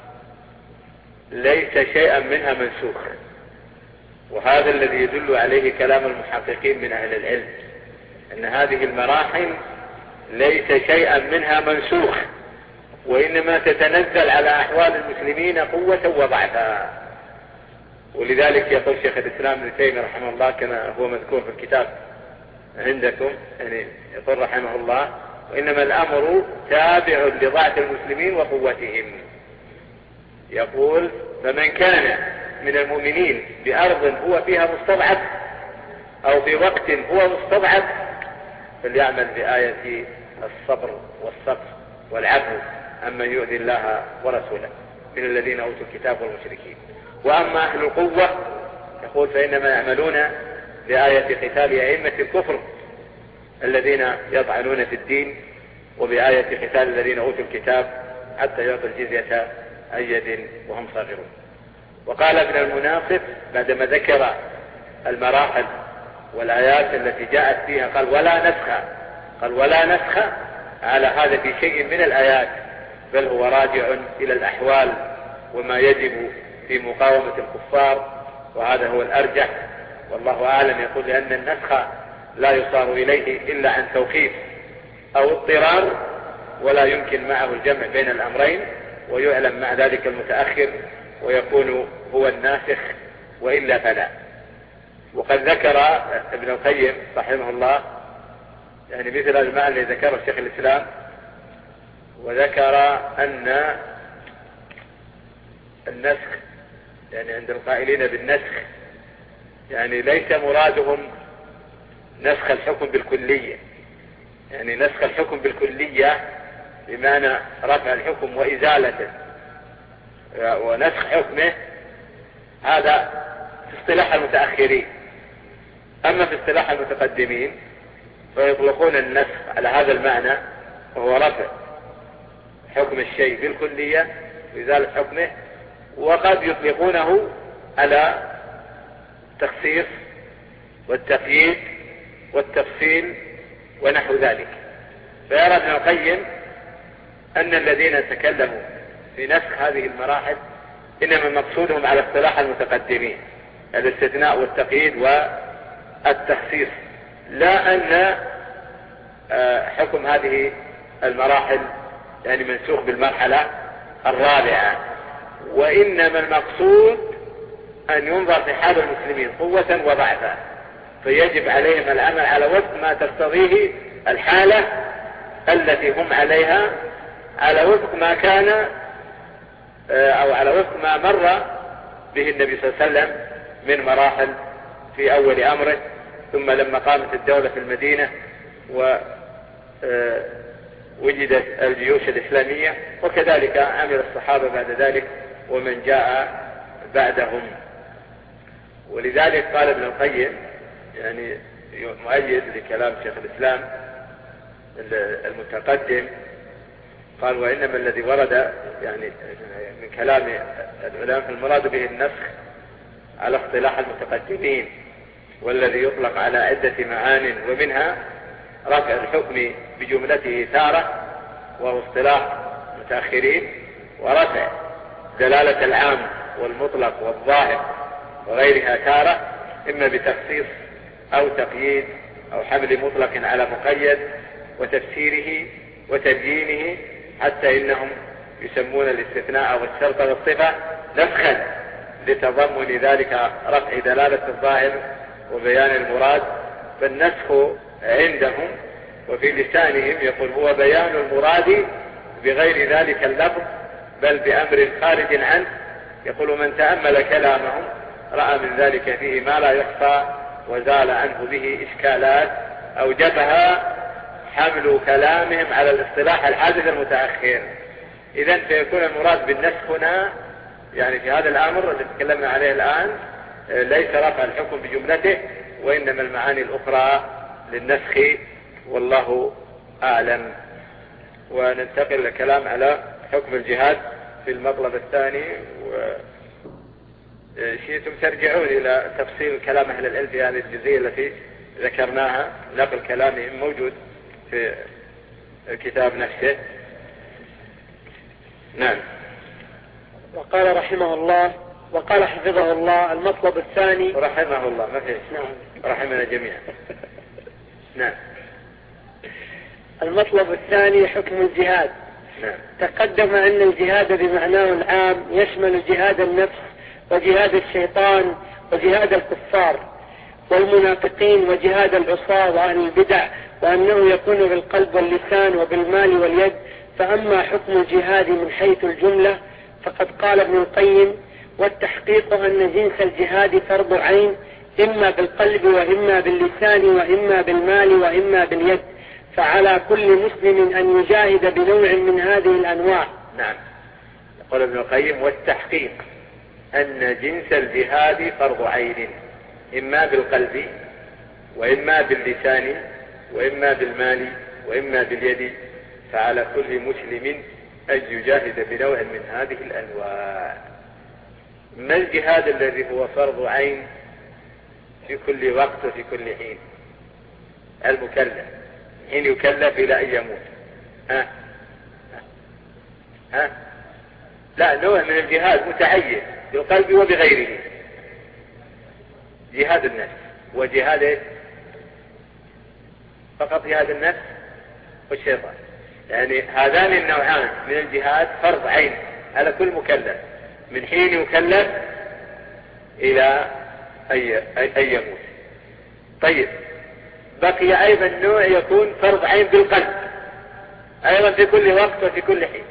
ليس شيئا منها منسوخ، وهذا الذي يدل عليه كلام المحققين من أهل العلم أن هذه المراحل ليس شيئا منها منسوخ، وإنما تتنزل على أحوال المسلمين قوة وضعفا. ولذلك يقول شيخ الإسلام ابن تيمية رحمه الله كما هو مذكور في الكتاب عندكم، يعني يقول رحمه الله: وإنما الأمر تابع لضعف المسلمين وقوتهم. يقول: فمن كان من المؤمنين بأرض هو فيها مستضعف أو في وقت هو مستضعف فليعمل بآية الصبر والصبر والعفو عمن يؤذي الله ورسوله من الذين أوتوا الكتاب والمشركين. وأما أهل القوة يقول فإنما يعملون بآية قتال أئمة الكفر الذين يطعنون في الدين، وبآية قتال الذين أوتوا الكتاب حتى يعطوا الجزية عن يد وهم صاغرون. وقال ابن المناصف بعدما ذكر المراحل والآيات التي جاءت فيها قال: ولا نسخ على هذا في شيء من الآيات، بل هو راجع إلى الأحوال وما يجب في مقاومة الكفار، وهذا هو الأرجح والله أعلم. يقول لأن النسخ لا يصار إليه إلا عن توقيف أو اضطرار، ولا يمكن معه الجمع بين الأمرين، ويعلم مع ذلك المتأخر ويكون هو الناسخ وإلا فلا. وقد ذكر ابن القيم رحمه الله يعني مثل المعنى الذي ذكره الشيخ الإسلام، وذكر أن النسخ يعني عند القائلين بالنسخ يعني ليس مرادهم نسخ الحكم بالكلية، يعني نسخ الحكم بالكلية بمعنى رفع الحكم وإزالته ونسخ حكمه، هذا في اصطلاح المتأخرين. أما في اصطلاح المتقدمين فيطلقون النسخ على هذا المعنى، وهو رفع حكم الشيء بالكلية وإزالة حكمه، وقد يطلقونه على التخصيص والتقييد والتفصيل ونحو ذلك. فيرى ابن القيم أن الذين تكلموا في نسخ هذه المراحل إنما مقصودهم على اصطلاح المتقدمين الاستثناء والتقييد والتخصيص، لا أن حكم هذه المراحل يعني منسوخ بالمرحلة الرابعة، وإنما المقصود أن ينظر في حال المسلمين قوة وضعفا، فيجب عليهم العمل على وفق ما تقتضيه الحالة التي هم عليها، على وفق ما كان أو على وفق ما مر به النبي صلى الله عليه وسلم من مراحل في أول أمره، ثم لما قامت الدولة في المدينة ووجدت الجيوش الإسلامية، وكذلك عمل الصحابة بعد ذلك ومن جاء بعدهم. ولذلك قال ابن القيم يعني مؤيد لكلام شيخ الإسلام المتقدم، قال وإنما الذي ورد يعني من كلام العلماء المراد به النسخ على اصطلاح المتقدمين، والذي يطلق على عدة معان، ومنها رفع الحكم بجملته تارة وهو اصطلاح متأخرين، ورفع دلالة العام والمطلق والظاهر وغيرها تارة، إما بتخصيص أو تقييد أو حمل مطلق على مقيد وتفسيره وتبيينه، حتى إنهم يسمون الاستثناء والشرط والصفة نسخا لتضمن ذلك رفع دلالة الظاهر وبيان المراد. فالنسخ عندهم وفي لسانهم يقول هو بيان المراد بغير ذلك اللفظ بل بأمر خارج عنه. يقول من تأمل كلامهم رأى من ذلك فيه ما لا يخفى وزال عنه به إشكالات أوجبها حمل كلامهم على الاصطلاح الحادث المتأخر. إذن فيكون المراد بالنسخ هنا يعني في هذا الأمر الذي تكلمنا عليه الآن ليس رفع الحكم بجملته، وإنما المعاني الأخرى للنسخ، والله أعلم. وننتقل للكلام على حكم الجهاد في المطلب الثاني، وشئتم ترجعون إلى تفصيل كلام أهل العلم في هذه الجزئية التي ذكرناها، نقل كلامهم موجود في الكتاب نفسه. نعم. وقال رحمه الله وقال حفظه الله المطلب الثاني رحمه الله ما فيش. نعم. رحمنا جميعا. نعم. المطلب الثاني حكم الجهاد. نعم. تقدم أن الجهاد بمعناه العام يشمل جهاد النفس وجهاد الشيطان وجهاد الكفار والمنافقين وجهاد العصاة وأهل البدع، وأنه يكون بالقلب واللسان وبالمال واليد. فأما حكم الجهاد من حيث الجملة فقد قال ابن القيم والتحقيق أن جنس الجهاد فرض عين، إما بالقلب وإما باللسان وإما بالمال وإما باليد، فعلى كل مسلم أن يجاهد بنوع من هذه الأنواع. نعم. يقول ابن القيم والتحقيق أن جنس الجهاد فرض عين، إما بالقلب وإما باللسان وإما بالمال وإما باليد، فعلى كل مسلم أن يجاهد بنوع من هذه الأنواع. ما الجهاد الذي هو فرض عين في كل وقت وفي كل حين؟ المكلف حين يكلف إلى أن يموت. لا، نوع من الجهاد متعين بالقلب وبغيره، جهاد النفس وجهاد فقط جهاد النفس والشيطان، يعني هذان النوعان من الجهاد فرض عين على كل مكلف من حين يكلف إلى أن يموت. طيب، بقي أيضا نوع يكون فرض عين بالقلب أيضا في كل وقت وفي كل حين،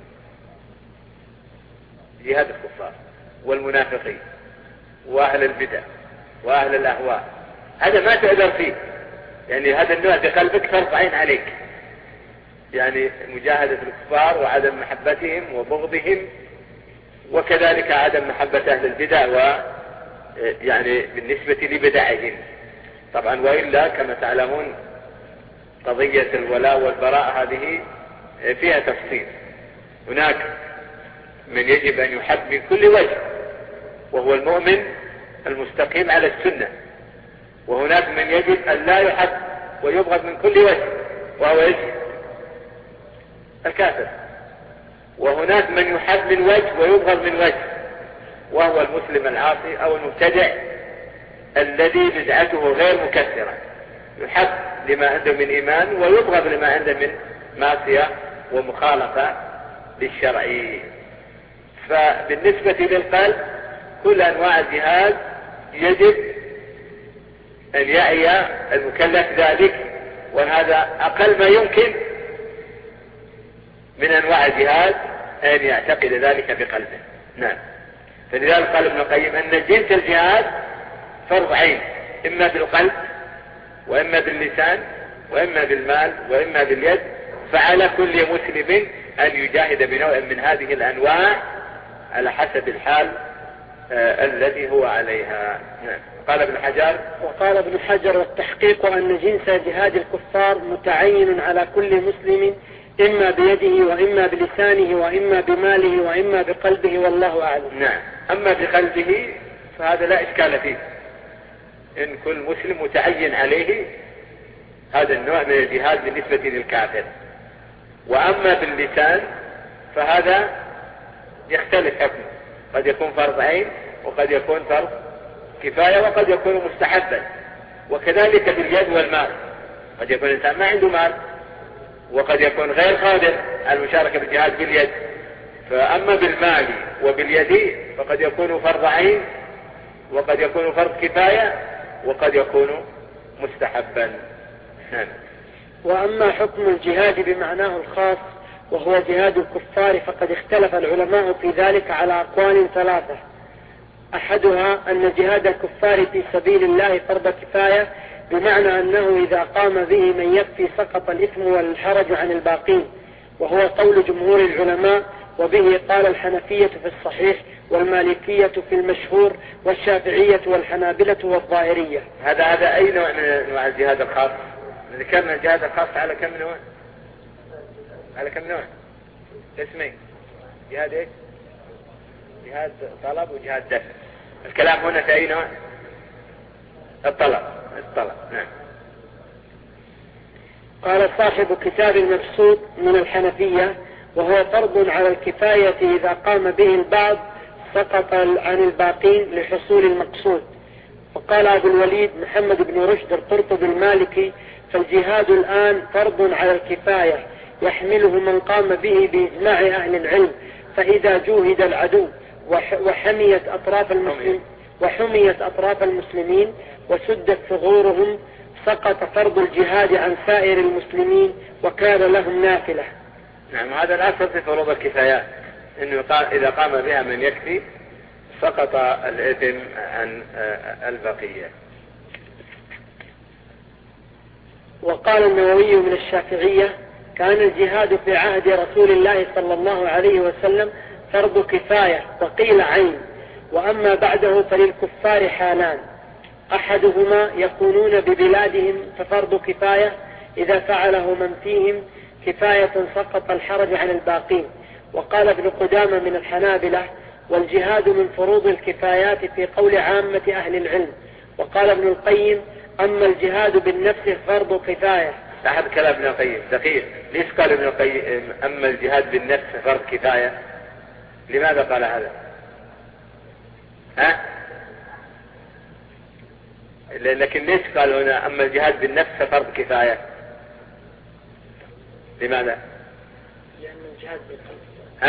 جهاد الكفار والمنافقين وأهل البدع وأهل الأهواء. هذا ما تقدر فيه، يعني هذا النوع بقلبك فرض عين عليك، يعني مجاهدة الكفار وعدم محبتهم وبغضهم، وكذلك عدم محبة أهل البدع يعني بالنسبة لبدعهم طبعا. وإلا كما تعلمون قضية الولاء والبراء هذه فيها تفصيل. هناك من يجب أن يحب من كل وجه وهو المؤمن المستقيم على السنة، وهناك من يجب أن لا يحب ويبغض من كل وجه وهو الكافر، وهناك من يحب من وجه ويبغض من وجه وهو المسلم العاصي أو المبتدع الذي بدعته غير مكثرة، يحب لما عنده من إيمان ويبغض لما عنده من معصية ومخالفة للشرع. فبالنسبة للقلب كل أنواع الجهاد يجب أن يعي المكلف ذلك، وهذا أقل ما يمكن من أنواع الجهاد أن يعتقد ذلك بقلبه. نعم. فلذلك قال ابن القيم أن جنس الجهاد فرض عين إما بالقلب وإما باللسان وإما بالمال وإما باليد، فعلى كل مسلم أن يجاهد بنوع من هذه الأنواع على حسب الحال الذي هو عليها. قال ابن حجر: وقال ابن حجر: والتحقيق أن جنس جهاد الكفار متعين على كل مسلم، إما بيده وإما بلسانه وإما بماله وإما بقلبه، والله أعلم. نعم. أما بقلبه فهذا لا إشكال فيه، إن كل مسلم متعين عليه هذا النوع من الجهاد بالنسبة للكافر. وأما باللسان فهذا يختلف حكمه، قد يكون فرض عين وقد يكون فرض كفاية وقد يكون مستحبا. وكذلك باليد والمال، قد يكون الإنسان ما عنده مال وقد يكون غير قادر على المشاركة بالجهاد باليد، فأما بالمال وباليد فقد يكون فرض عين وقد يكون فرض كفاية وقد يكون مستحبا. وأما حكم الجهاد بمعناه الخاص وهو جهاد الكفار فقد اختلف العلماء في ذلك على أقوال ثلاثة. أحدها أن جهاد الكفار في سبيل الله فرض كفاية، بمعنى أنه إذا قام به من يكفي سقط الإثم والحرج عن الباقين، وهو قول جمهور العلماء، وبه قال الحنفية في الصحيح والمالكية في المشهور والشافعية والحنابلة والظاهرية. هذا أي نوع من أنواع الجهاد الخاص؟ ذكرنا الجهاد الخاص على كم نوع؟ على كم نوع؟ اسمين: جهاد ايش؟ جهاد طلب وجهاد دفع. الكلام هنا في أي نوع؟ الطلب. نعم. قال صاحب كتاب المبسوط من الحنفية: وهو فرض على الكفاية إذا قام به البعض سقط عن الباقين لحصول المقصود. وقال أبو الوليد محمد بن رشد القرطبي المالكي: فالجهاد الآن فرض على الكفاية يحمله من قام به بإجماع أهل العلم، فإذا جوهد العدو وحميت أطراف المسلمين وسدت ثغورهم سقط فرض الجهاد عن سائر المسلمين وكان لهم نافلة. نعم. هذا الأصل في فروض الكفايات، إنه إذا قام بها من يكفي سقط الإثم عن البقية. وقال النووي من الشافعية: كان الجهاد في عهد رسول الله صلى الله عليه وسلم فرض كفاية وقيل عين، وأما بعده فللكفار حالان: أحدهما يكونون ببلادهم ففرض كفاية إذا فعله من فيهم كفاية سقط الحرج عن الباقين. وقال ابن قدامة من الحنابلة: والجهاد من فروض الكفايات في قول عامة أهل العلم. وقال ابن القيم: أما الجهاد بالنفس فرض كفاية. أحد كلام ابن القيم دقيق. ليش قال ابن القيم أما الجهاد بالنفس فرض كفاية؟ لماذا قال هذا؟ لكن ليش قال هنا أما الجهاد بالنفس فرض كفاية؟ لماذا؟ لأن الجهاد بالقلب.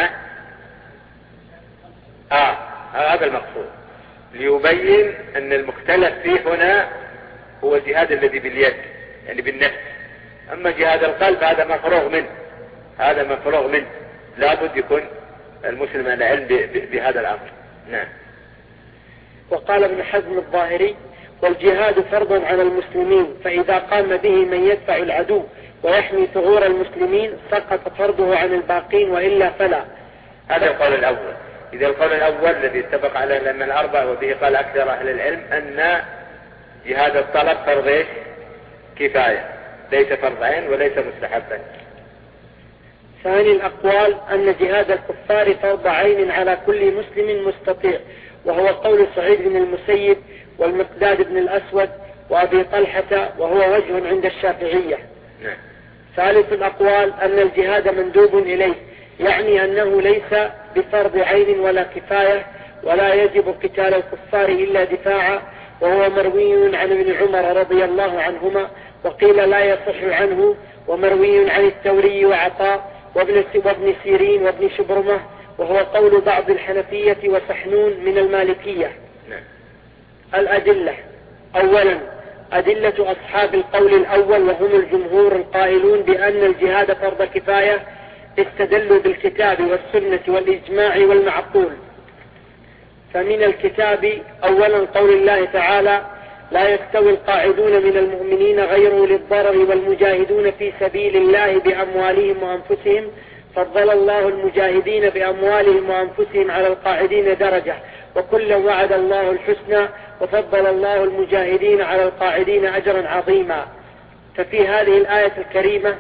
هذا المقصود، ليبين أن المختلف فيه هنا هو الجهاد الذي باليد يعني بالنفس. أما جهاد القلب هذا مفروغ منه، لا بد يكون المسلم على علم بهذا الأمر. نعم. وقال ابن حزم الظاهري: والجهاد فرض على المسلمين، فإذا قام به من يدفع العدو ويحمي ثغور المسلمين سقط فرضه عن الباقين، وإلا فلا. هذا القول الأول. إذا القول الأول الذي اتفق على الأئمة الأربعة وبه قال أكثر أهل العلم أن جهاد الطلب فرض كفاية، ليس فرض عين وليس مستحبا. ثاني الأقوال أن جهاد الكفار فرض عين على كل مسلم مستطيع، وهو قول سعيد بن المسيب والمقداد بن الأسود وأبي طلحة، وهو وجه عند الشافعية. ثالث الأقوال أن الجهاد مندوب إليه، يعني أنه ليس بفرض عين ولا كفاية، ولا يجب قتال الكفار إلا دفاعا، وهو مروي عن ابن عمر رضي الله عنهما، وقيل لا يصح عنه، ومروي عن الثوري وعطاء وابن سيرين وابن شبرمة، وهو قول بعض الحنفية وسحنون من المالكية. الأدلة: أولا أدلة أصحاب القول الأول وهم الجمهور القائلون بأن الجهاد فرض كفاية استدلوا بالكتاب والسنة والإجماع والمعقول. فمن الكتاب أولا قول الله تعالى: لا يستوي القاعدون من المؤمنين غير أولي الضرر والمجاهدون في سبيل الله بأموالهم وأنفسهم فضل الله المجاهدين بأموالهم وأنفسهم على القاعدين درجة وكلا وعد الله الحسنى وفضل الله المجاهدين على القاعدين أجرا عظيما. ففي هذه الآية الكريمة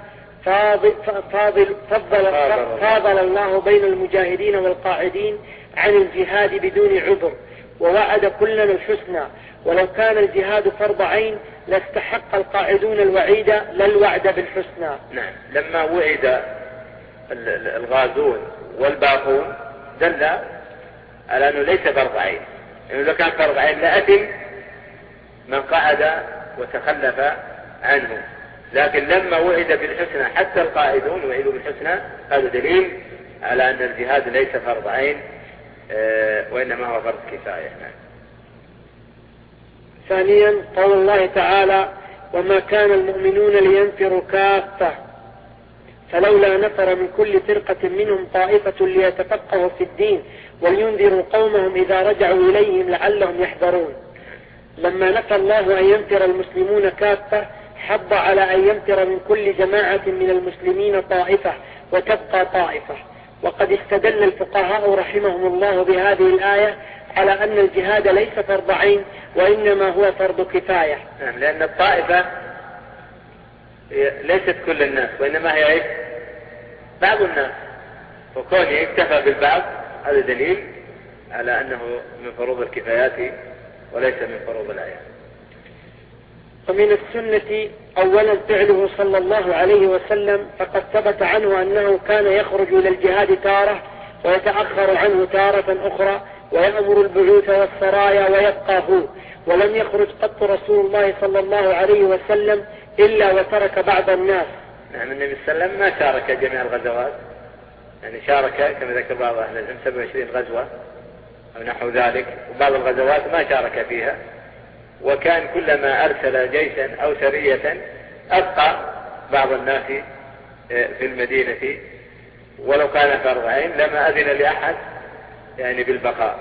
فاضل الله بين المجاهدين والقاعدين عن الجهاد بدون عذر ووعد كلا الحسنى. ولو كان الجهاد فرض عين لاستحق القاعدون الوعيد لا الوعد بالحسنى. نعم، لما وعد الغازون والباقون دل على أنه ليس فرض عين، يعني لو كان فرض عين لأثم من قعد وتخلف عنه، لكن لما وعد بالحسنى حتى القائدون وعدوا بالحسنى هذا دليل على أن الجهاد ليس فرض عين وإنما هو فرض كفاية. ثانيا قول الله تعالى وما كان المؤمنون لينفروا كافة فلولا نفر من كل فرقة منهم طائفة ليتفقهوا في الدين ولينذروا قومهم إذا رجعوا إليهم لعلهم يحذرون. لما نفى الله أن ينفر المسلمون كافة حض على أن ينفر من كل جماعة من المسلمين طائفة وتبقى طائفة. وقد استدل الفقهاء رحمهم الله بهذه الآية على أن الجهاد ليس فرض عين وإنما هو فرض كفاية. لأن الطائفة ليست كل الناس وإنما هي بعض الناس، وكونه يكتفى بالبعض هذا دليل على أنه من فروض الكفايات وليس من فروض الآيات. ومن السنة أولا فعله صلى الله عليه وسلم، فقد ثبت عنه أنه كان يخرج إلى الجهاد تارة ويتأخر عنه تارة أخرى ويأمر البعوث والسرايا ويبقى هو، ولم يخرج قط رسول الله صلى الله عليه وسلم إلا وترك بعض الناس. نعم، النبي صلى الله عليه وسلم ما شارك جميع الغزوات، يعني شارك كما ذكر بعض أهل العلم 27 غزوة أو نحو ذلك، وبعض الغزوات ما شارك فيها، وكان كلما أرسل جيشا أو سرية أبقى بعض الناس في المدينة، ولو كان فرض عين لما أذن لأحد يعني بالبقاء.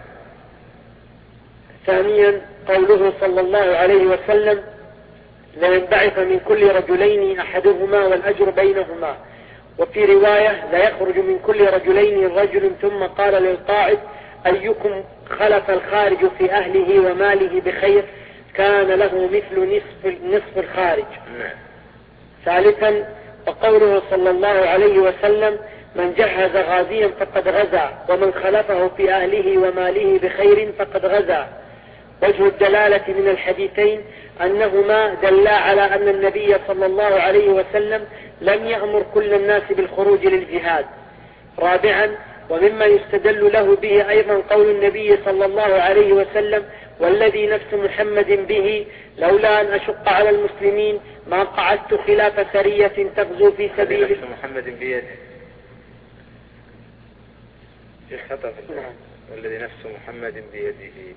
ثانيا قوله صلى الله عليه وسلم لينبعث من كل رجلين أحدهما والأجر بينهما. وفي رواية لا يخرج من كل رجلين رجل، ثم قال للقاعد أيكم خلف الخارج في أهله وماله بخير كان له مثل نصف الخارج. ثالثا وقوله صلى الله عليه وسلم من جهز غازيا فقد غزا ومن خلفه في أهله وماله بخير فقد غزا. وجه الدلالة من الحديثين أنهما دلا على أن النبي صلى الله عليه وسلم لم يأمر كل الناس بالخروج للجهاد. رابعا ومما يستدل له به أيضا قول النبي صلى الله عليه وسلم والذي نفس محمد به لولا أن أشق على المسلمين ما قعدت خلاف سرية تغزو في سبيل نفس محمد بيده في خطأ والذي نفس محمد بيده.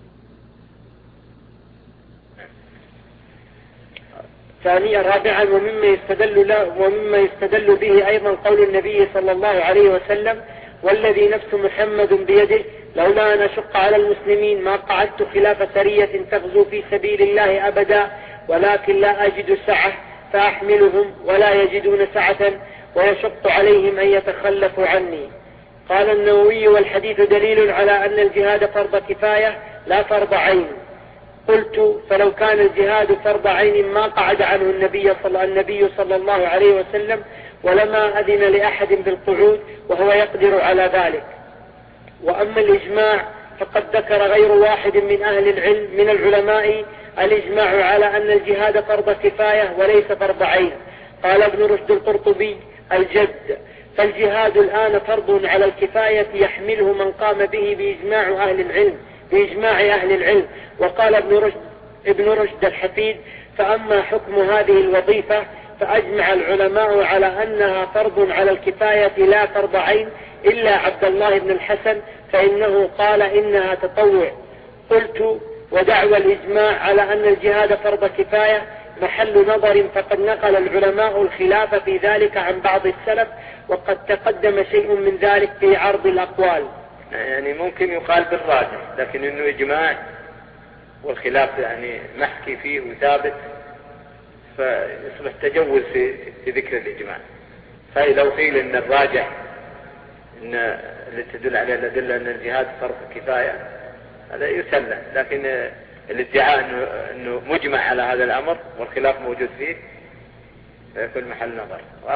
ثانيا رابعا ومما يستدل به أيضا قول النبي صلى الله عليه وسلم والذي نفس محمد بيده لولا أن أشق على المسلمين ما قعدت خلاف سرية تغزو في سبيل الله أبدا ولكن لا أجد سعة فأحملهم ولا يجدون سعة ويشق عليهم أن يتخلفوا عني. قال النووي والحديث دليل على أن الجهاد فرض كفاية لا فرض عين. قلت فلو كان الجهاد فرض عين ما قعد عنه النبي صلى الله عليه وسلم ولما أذن لأحد بالقعود وهو يقدر على ذلك. وأما الإجماع فقد ذكر غير واحد من أهل العلم من العلماء الإجماع على أن الجهاد فرض كفاية وليس فرض عين. قال ابن رشد القرطبي الجد فالجهاد الآن فرض على الكفاية يحمله من قام به بإجماع أهل العلم. وقال ابن رشد الحفيد فأما حكم هذه الوظيفة فأجمع العلماء على أنها فرض على الكفاية لا فرض عين إلا عبد الله بن الحسن فإنه قال إنها تطوع. قلت ودعوى الإجماع على أن الجهاد فرض كفاية محل نظر، فقد نقل العلماء الخلاف في ذلك عن بعض السلف وقد تقدم شيء من ذلك في عرض الأقوال. يعني ممكن يقال بالراجح، لكن إنه إجماع والخلاف يعني محكي فيه وثابت، فيصبح تجوز في ذكر الإجماع. فلو قيل إن الراجح إن اللي تدل عليه الأدلة أن الجهاد فرض كفاية هذا يسلم، لكن الادعاء أنه مجمع على هذا الأمر والخلاف موجود فيه فيكون محل نظر.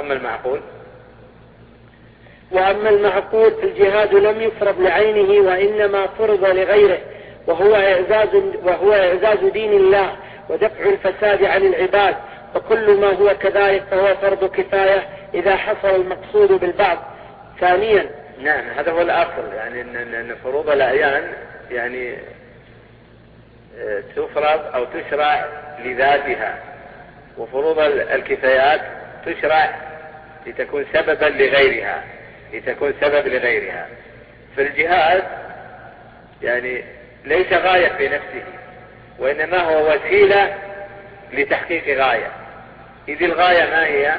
وأما المعقول الجهاد لم يفرض لعينه وإنما فرض لغيره، وهو إعزاز دين الله ودفع الفساد عن العباد، وكل ما هو كذلك فهو فرض كفاية إذا حصل المقصود بالبعض. ثانيا، نعم هذا هو الأصل، يعني أن فروض الأعيان يعني تفرض أو تشرع لذاتها، وفروض الكفايات تشرع لتكون سببا لغيرها، فالجهاد يعني ليس غاية في نفسه، وإنما هو وسيلة لتحقيق غاية. إذ الغاية ما هي؟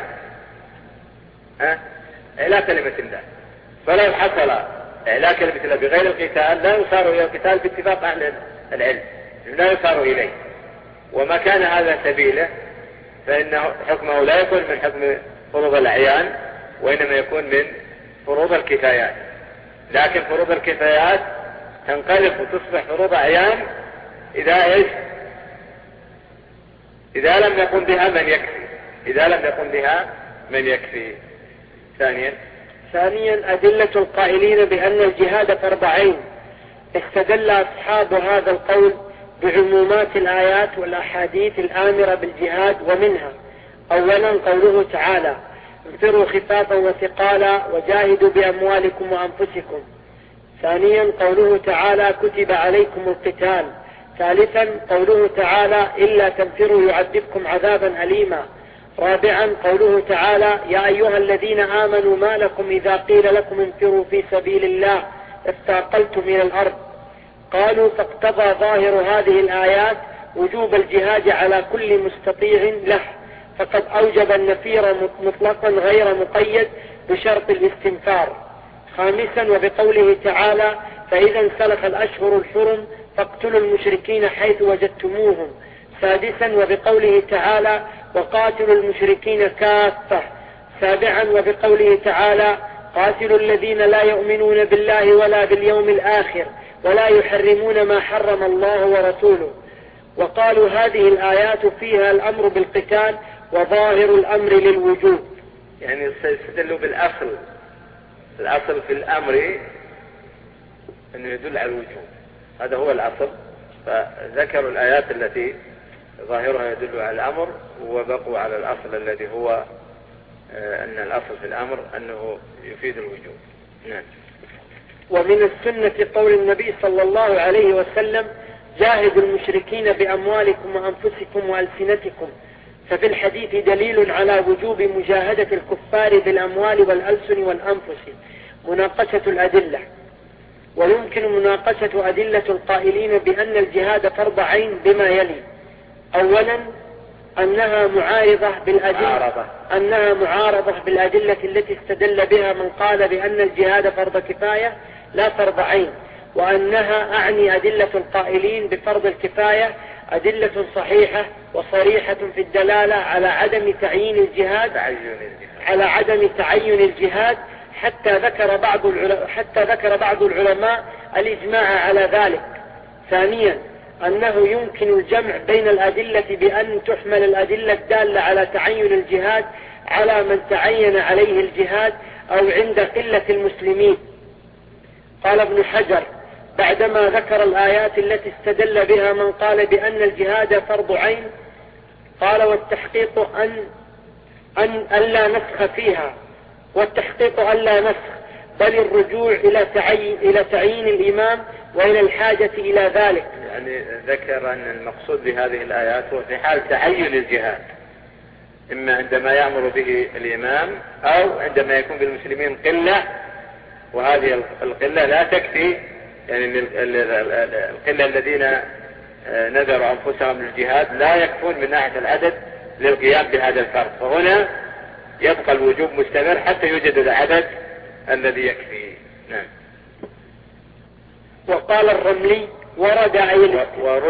إعلاء كلمة الله. فلو حصل إعلاء كلمة الله بغير القتال لا يصار إلى القتال باتفاق أهل العلم، لا يصار إليه. وما كان هذا سبيله فإن حكمه لا يكون من حكم فروض الأعيان، وإنما يكون من فروض الكفايات. لكن فروض الكفايات تنقلب وتصبح فروض أعيان إذا لم يقم بها من يكفي. ثانيا، أدلة القائلين بأن الجهاد فرض عين. استدل أصحاب هذا القول بعمومات الآيات والأحاديث الآمرة بالجهاد، ومنها: أولا قوله تعالى: انفروا خفافا وثقالا وجاهدوا بأموالكم وأنفسكم. ثانيا قوله تعالى: كتب عليكم القتال. ثالثا قوله تعالى: إلا تنفروا يعذبكم عذابا أليما. رابعا قوله تعالى: يا أيها الذين آمنوا ما لكم إذا قيل لكم انفروا في سبيل الله اثاقلتم إلى الأرض. قالوا: فاقتضى ظاهر هذه الآيات وجوب الجهاد على كل مستطيع له، فقد أوجب النفير مطلقا غير مقيد بشرط الاستنفار. خامسا وبقوله تعالى: فإذا انسلخ الأشهر الحرم فاقتلوا المشركين حيث وجدتموهم. سادسا وبقوله تعالى: وقاتلوا المشركين كافة. سابعا وبقوله تعالى: قاتلوا الذين لا يؤمنون بالله ولا باليوم الآخر ولا يحرمون ما حرم الله ورسوله. وقالوا هذه الآيات فيها الأمر بالقتال وظاهر الأمر للوجوب. يعني استدلوا بالأصل، الأصل في الأمر أنه يدل على الوجوب، هذا هو الأصل، فذكروا الآيات التي ظاهرها يدل على الأمر، وبقوا على الأصل الذي هو أن الأصل في الأمر أنه يفيد الوجوب. نعم. ومن السنة قول النبي صلى الله عليه وسلم: جاهدوا المشركين بأموالكم وأنفسكم وألسنتكم. ففي الحديث دليل على وجوب مجاهدة الكفار بالأموال والألسن والأنفس. مناقشة الأدلة. ويمكن مناقشة أدلة القائلين بأن الجهاد فرض عين بما يلي: أولا أنها معارضة بالأدلة التي استدل بها من قال بأن الجهاد فرض كفاية لا فرض عين، وأنها أعني أدلة القائلين بفرض الكفاية أدلة صحيحة وصريحة في الدلالة على عدم تعين الجهاد حتى ذكر بعض العلماء الإجماع على ذلك. ثانيا أنه يمكن الجمع بين الأدلة بأن تحمل الأدلة الدالة على تعين الجهاد على من تعين عليه الجهاد أو عند قلة المسلمين. قال ابن حجر بعدما ذكر الآيات التي استدل بها من قال بأن الجهاد فرض عين، قال: والتحقيق ألا نسخ فيها، والتحقيق ألا نسخ، بل الرجوع إلى تعيين الإمام وإلى الحاجة إلى ذلك. يعني ذكر أن المقصود بهذه الآيات هو في حال تعين الجهاد، إما عندما يأمر به الإمام أو عندما يكون بالمسلمين قلة، وهذه القلة لا تكفي، يعني القلة الذين نذروا أنفسهم للجهاد لا يكفون من ناحية العدد للقيام بهذا الفرض، فهنا يبقى الوجوب مستمر حتى يوجد العدد الذي يكفي. نعم. وقال الرملي: ورد أي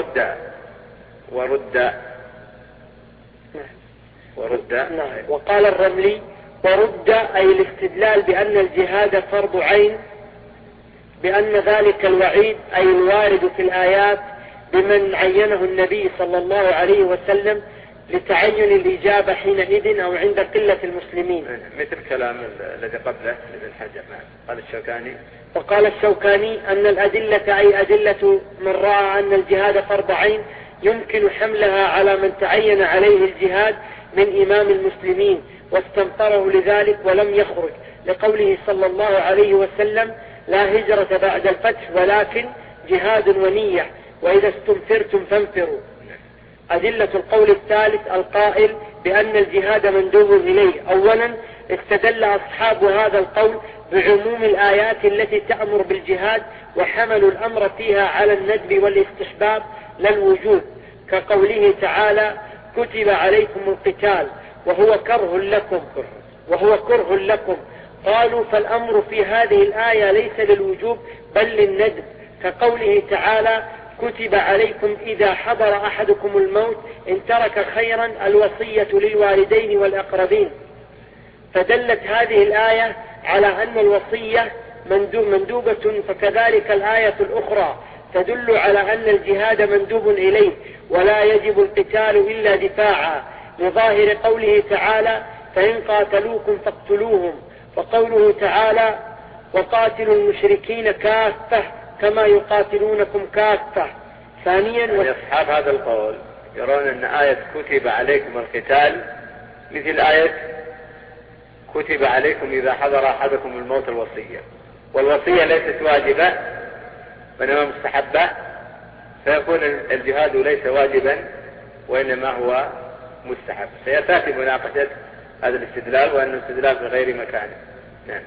ورد. نعم. وقال الرملي ورد أي الاستدلال بأن الجهاد فرض عين، بأن ذلك الوعيد أي الوارد في الآيات بمن عينه النبي صلى الله عليه وسلم لتعين الإجابة حينئذ أو عند قلة المسلمين، مثل كلام الذي قبله ابن حجر. قال الشوكاني وقال الشوكاني أن الأدلة أي أدلة من رأى أن الجهاد فرض عين يمكن حملها على من تعين عليه الجهاد من إمام المسلمين واستنفره لذلك ولم يخرج، لقوله صلى الله عليه وسلم لا هجرة بعد الفتح ولكن جهاد ونية وإذا استنفرتم فانفروا. أدلة القول الثالث القائل بأن الجهاد مندوب إليه. أولا استدل أصحاب هذا القول بعموم الآيات التي تأمر بالجهاد وحملوا الأمر فيها على الندب والاستحباب لا الوجوب، كقوله تعالى كتب عليكم القتال وهو كره لكم. قالوا فالأمر في هذه الآية ليس للوجوب بل للندب، كقوله تعالى كتب عليكم إذا حضر أحدكم الموت إن ترك خيرا الوصية للوالدين والأقربين. فدلت هذه الآية على أن الوصية مندوبة، فكذلك الآية الأخرى تدل على أن الجهاد مندوب إليه ولا يجب القتال إلا دفاعا، لظاهر قوله تعالى فإن قاتلوكم فاقتلوهم، وقوله تعالى وقاتلوا المشركين كافة كما يقاتلونكم كافة. ثانيا أصحاب هذا القول يرون أن آية كتب عليكم القتال مثل آية كتب عليكم إذا حضر أحدكم الموت الوصية، والوصية ليست واجبة وإنما مستحبة، فيكون الجهاد ليس واجبا وإنما هو مستحب. سيأتي مناقشة هذا الاستدلال وأنه استدلال في غير مكانه. نعم.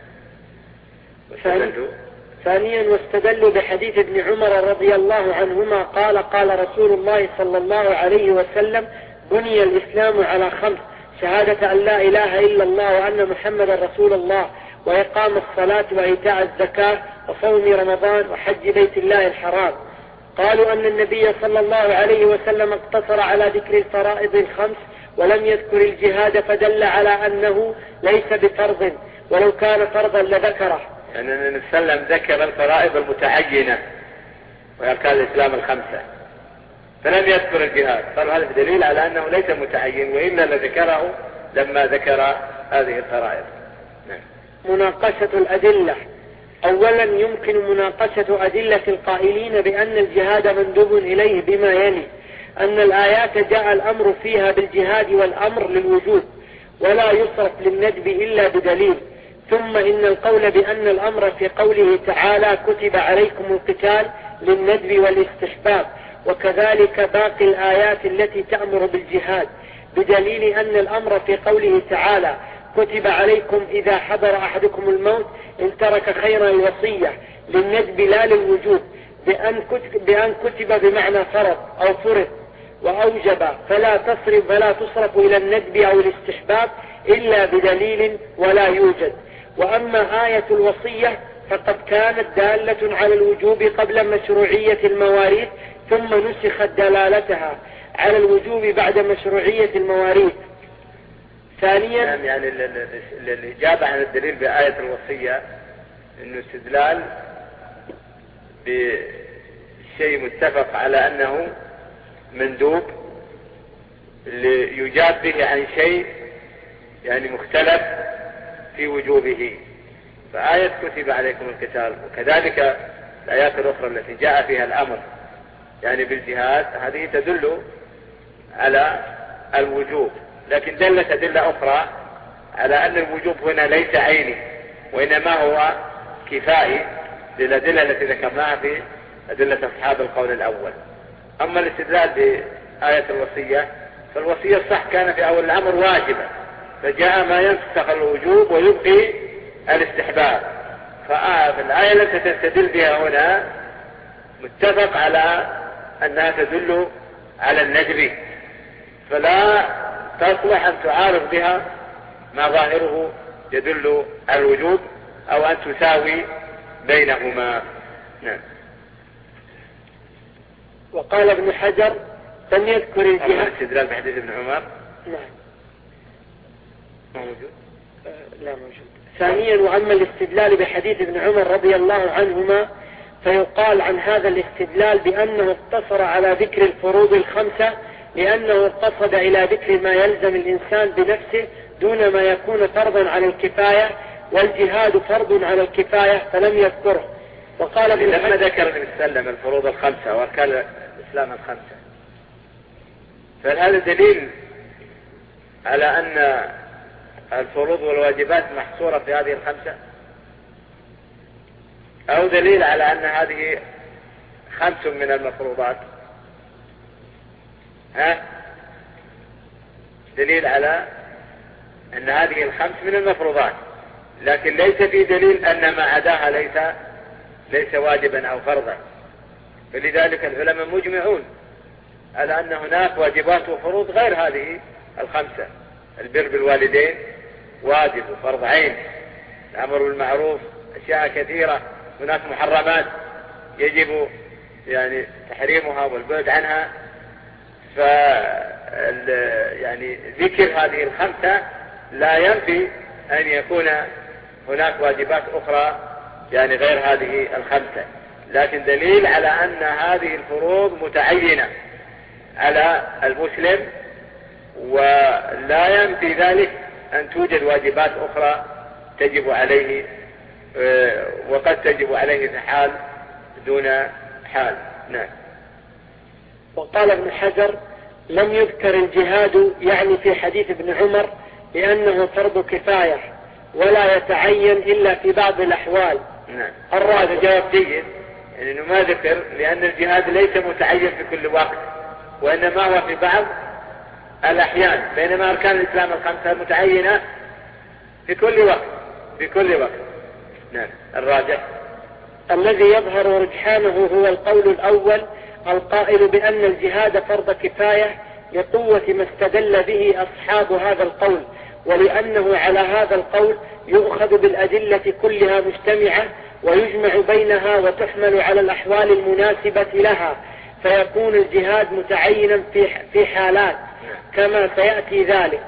ثانيا واستدلوا بحديث ابن عمر رضي الله عنهما قال قال رسول الله صلى الله عليه وسلم بني الإسلام على 5: شهادة أن لا إله إلا الله وأن محمد رسول الله، وإقام الصلاة وإيتاء الزكاة وصوم رمضان وحج بيت الله الحرام. قالوا أن النبي صلى الله عليه وسلم اقتصر على ذكر الفرائض 5 ولم يذكر الجهاد، فدل على أنه ليس بفرض، ولو كان فرضا لذكره. يعني النبي صلى الله عليه وسلم ذكر الفرائض المتعينة وأركان الإسلام 5 فلم يذكر الجهاد، قالوا هذا دليل على أنه ليس متعين، وإلا لذكره لما ذكر هذه الفرائض. مناقشة الأدلة. أولا يمكن مناقشة أدلة القائلين بأن الجهاد مندوب إليه بما يلي: أن الآيات جاء الأمر فيها بالجهاد والأمر للوجوب ولا يصرف للندب إلا بدليل. ثم إن القول بأن الأمر في قوله تعالى كتب عليكم القتال للندب والاستحباب، وكذلك باقي الآيات التي تأمر بالجهاد، بدليل أن الأمر في قوله تعالى كتب عليكم إذا حضر أحدكم الموت إن ترك خيرا الوصية للندب لا للوجوب، بأن كتب بمعنى فرض أو فرض وأوجب فلا تصرف إلى الندب أو الاستحباب إلا بدليل ولا يوجد. وأما آية الوصية فقد كانت دالة على الوجوب قبل مشروعية المواريث، ثم نسخت دلالتها على الوجوب بعد مشروعية المواريث. ثانيا يعني الإجابة عن الدليل بآية الوصية إنه استدلال بشيء متفق على أنه مندوب ليجاب به عن شيء يعني مختلف في وجوبه، فآية كتب عليكم القتال وكذلك الآيات الأخرى التي جاء فيها الأمر يعني بالجهاد هذه تدل على الوجوب، لكن دلت أدلة أخرى على أن الوجوب هنا ليس عيني وإنما هو كفائي للأدلة التي ذكرناها في أدلة أصحاب القول الأول. أما الاستدلال بآية الوصية فالوصية الصح كان في أول الأمر واجبة، فجاء ما ينسخ الوجوب ويبقي الاستحباب، فالآية التي تستدل بها هنا متفق على أنها تدل على الندب، فلا تصلح أن تعارض بها ما ظاهره يدل على الوجوب أو أن تساوي بينهما. نعم. وقال ابن حجر لم يذكر الجهاد. الاستدلال بحديث ابن عمر نعم موجود؟ لا موجود. ثانيا وأما الاستدلال بحديث ابن عمر رضي الله عنهما فيقال عن هذا الاستدلال بأنه اقتصر على ذكر الفروض الخمسة لأنه قصد إلى ذكر ما يلزم الإنسان بنفسه دون ما يكون فرضا على الكفاية، والجهاد فرض على الكفاية فلم يذكره. وقال لما ذكر النبي صلى الله عليه وسلم الفروض الخمسة وأركان الإسلام الخمسة، فهذا دليل على أن الفروض والواجبات محصورة في هذه الخمسة، أو دليل على أن هذه خمس من المفروضات؟ دليل على أن هذه الخمس من المفروضات، لكن ليس في دليل أن ما عداها ليس واجبا أو فرضا. فلذلك العلماء مجمعون على أن هناك واجبات وفروض غير هذه الخمسة. البر بالوالدين واجب وفرض عين، الأمر بالمعروف، أشياء كثيرة. هناك محرمات يجب يعني تحريمها والبعد عنها. يعني ذكر هذه الخمسة لا ينفي أن يكون هناك واجبات أخرى يعني غير هذه الخمسة، لكن دليل على أن هذه الفروض متعينة على المسلم، ولا ينفي ذلك أن توجد واجبات أخرى تجب عليه، وقد تجب عليه في حال دون حال. نعم. وقال ابن حجر لم يذكر الجهاد يعني في حديث ابن عمر لأنه فرض كفاية ولا يتعين إلا في بعض الأحوال. نعم. هذا جواب جيد، يعني إنه ما ذكر لأن الجهاد ليس متعين في كل وقت، وإنما هو في بعض الأحيان، بينما أركان الإسلام الخمسة متعينة في كل وقت. نعم. الراجح الذي يظهر رجحانه هو القول الأول القائل بأن الجهاد فرض كفاية لقوة ما استدل به أصحاب هذا القول، ولأنه على هذا القول يؤخذ بالأدلة كلها مجتمعة ويجمع بينها وتحمل على الأحوال المناسبة لها، فيكون الجهاد متعينا في حالات كما سيأتي ذلك،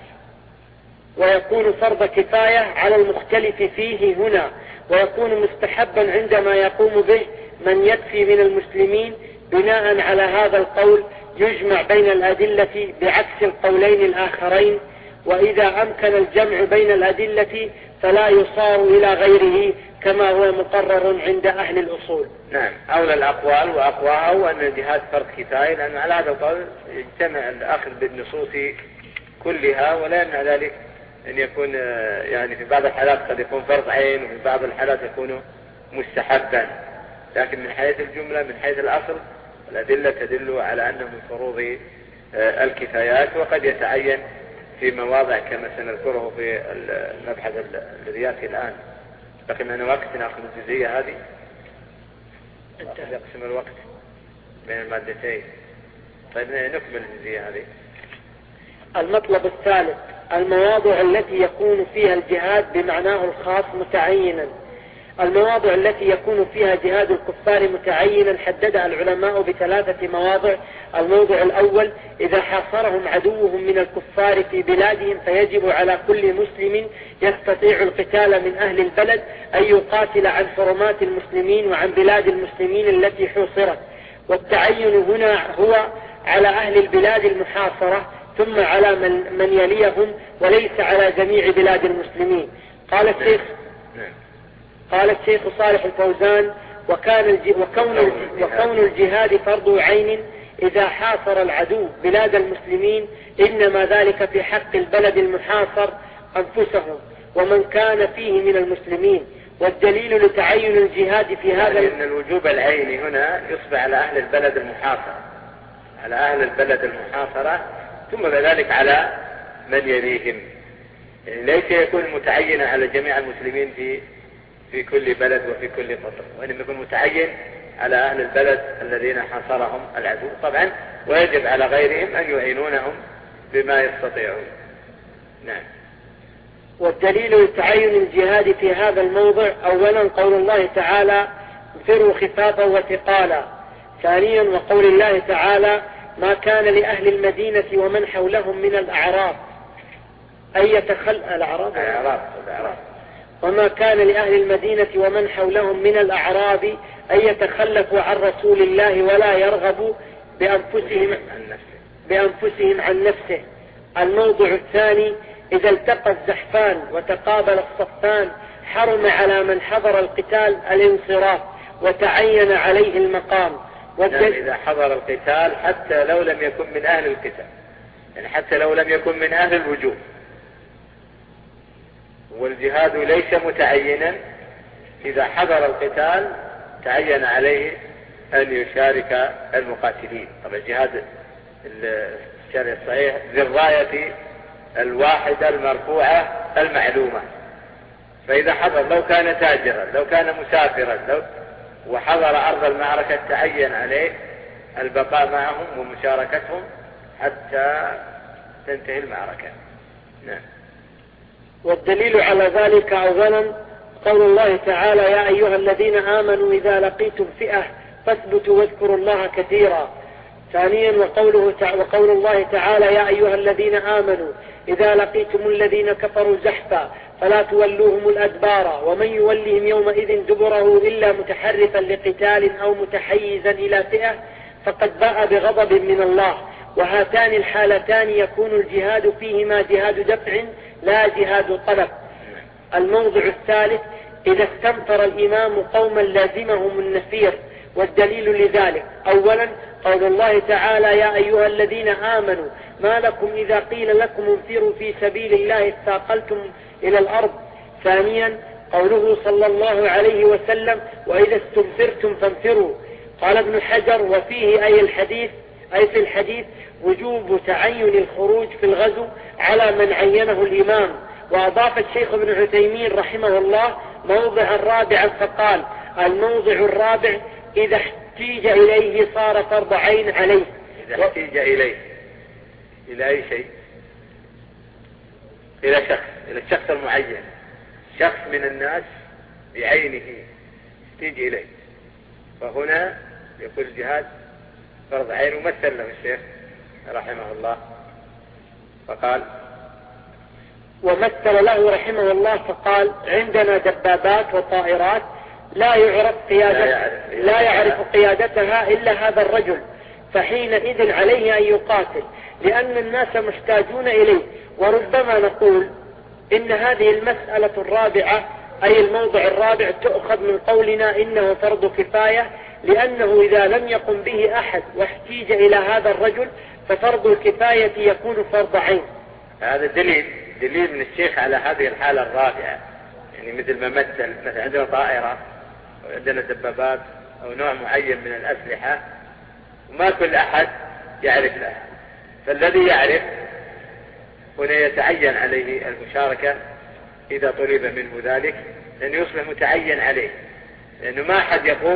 ويكون فرض كفاية على المختلف فيه هنا، ويكون مستحبا عندما يقوم به من يكفي من المسلمين. بناء على هذا القول يجمع بين الأدلة بعكس القولين الآخرين، وإذا أمكن الجمع بين الأدلة فلا يصار إلى غيره كما هو مقرر عند أهل الأصول. نعم. أولى الأقوال وأقواها هو أن الجهاد فرض كفاية، لأن على هذا القول يجتمع الأخذ بالنصوص كلها، ولا يمنع ذلك أن يكون يعني في بعض الحالات قد يكون فرض عين، وفي بعض الحالات يكون مستحبا، لكن من حيث الجملة من حيث الأصل الأدلة تدل على أنه من فروض الكفايات، وقد يتعين في مواضع كما سنذكره في المبحث الذي يأتي الآن. لكن من وقت نأخذ الجزئية هذه، يقسم الوقت بين المادتين. طيب نكمل الجزئية هذه. المطلب الثالث المواضع التي يكون فيها الجهاد بمعناه الخاص متعينا. المواضع التي يكون فيها جهاد الكفار متعينا حددها العلماء بثلاثة مواضع. الموضع الأول إذا حاصرهم عدوهم من الكفار في بلادهم فيجب على كل مسلم يستطيع القتال من أهل البلد أن يقاتل عن حرمات المسلمين وعن بلاد المسلمين التي حوصرت، والتعين هنا هو على أهل البلاد المحاصرة ثم على من يليهم وليس على جميع بلاد المسلمين. قال الشيخ صالح الفوزان وكون الجهاد فرض عين إذا حاصر العدو بلاد المسلمين إنما ذلك في حق البلد المحاصر أنفسهم ومن كان فيه من المسلمين. والدليل لتعين الجهاد في هذا أن الوجوب العيني هنا يصبح على أهل البلد المحاصرة، على أهل البلد المحاصرة ثم بذلك على من يليهم، يعني ليس يكون متعينا على جميع المسلمين في كل بلد وفي كل فترة، وإنما يكون متعين على أهل البلد الذين حاصرهم العدو طبعا، ويجب على غيرهم أن يعينونهم بما يستطيعون. نعم. والدليل لتعين الجهاد في هذا الموضع أولا قول الله تعالى انفروا خفافا وثقالا، ثانيا وقول الله تعالى ما كان لأهل المدينة ومن حولهم من الأعراب وما كان لأهل المدينة ومن حولهم من الأعراب أن يتخلفوا عن رسول الله ولا يرغبوا بأنفسهم عن نفسه. الموضع الثاني إذا التقى الزحفان وتقابل الصفان حرم على من حضر القتال الانصراف وتعين عليه المقام. إذا حضر القتال حتى لو لم يكن من أهل القتال، يعني حتى لو لم يكن من أهل الوجوب، والجهاد ليس متعينا، إذا حضر القتال تعين عليه أن يشارك المقاتلين. طبعا الجهاد الشرعي الصحيح ذي الراية الواحدة المرفوعة المعلومة. فإذا حضر لو كان تاجرا لو كان مسافرا وحضر أرض المعركة تعين عليه البقاء معهم ومشاركتهم حتى تنتهي المعركة. نعم. والدليل على ذلك أولا قول الله تعالى يا أيها الذين آمنوا إذا لقيتم فئة فاثبتوا واذكروا الله كثيرا. ثانيا وقول الله تعالى يا أيها الذين آمنوا إذا لقيتم الذين كفروا زحفا فلا تولوهم الأدبار ومن يولهم يومئذ دبره إلا متحرفا لقتال أو متحيزا إلى فئة فقد باء بغضب من الله. وهاتان الحالتان يكون الجهاد فيهما جهاد دفع لا جهاد طلب. الموضع الثالث إذا استنفر الإمام قوما لازمهم النفير. والدليل لذلك أولا قول الله تعالى يا أيها الذين آمنوا ما لكم إذا قيل لكم انفروا في سبيل الله اثاقلتم إلى الأرض. ثانيا قوله صلى الله عليه وسلم وإذا استنفرتم فانفروا. قال ابن حجر وفيه أي في الحديث وجوب تعين الخروج في الغزو على من عينه الإمام. وأضاف الشيخ ابن عثيمين رحمه الله موضعا رابعا فقال الموضع الرابع إذا احتيج إليه صار فرض عين عليه. إذا احتيج إليه إلى أي شيء؟ إلى الشخص المعين، شخص من الناس بعينه احتيج إليه، فهنا يكون الجهاد فرض عين. ومثل له الشيخ رحمه الله فقال ومثل له رحمه الله فقال عندنا دبابات وطائرات لا يعرف قيادتها إلا هذا الرجل، فحينئذ عليه أن يقاتل لأن الناس محتاجون إليه. وربما نقول إن هذه المسألة الرابعة أي الموضع الرابع تؤخذ من قولنا إنه فرض كفاية، لأنه إذا لم يقم به أحد واحتيج إلى هذا الرجل ففرض الكفاية يكون فرض عين. هذا دليل من الشيخ على هذه الحالة الرابعة، يعني مثل ما مثل عندنا طائرة أو عندنا دبابات أو نوع معين من الأسلحة وما كل أحد يعرف لها، فالذي يعرف هنا يتعين عليه المشاركة إذا طلب منه ذلك، لأنه يصبح متعين عليه، لأنه ما أحد يقوم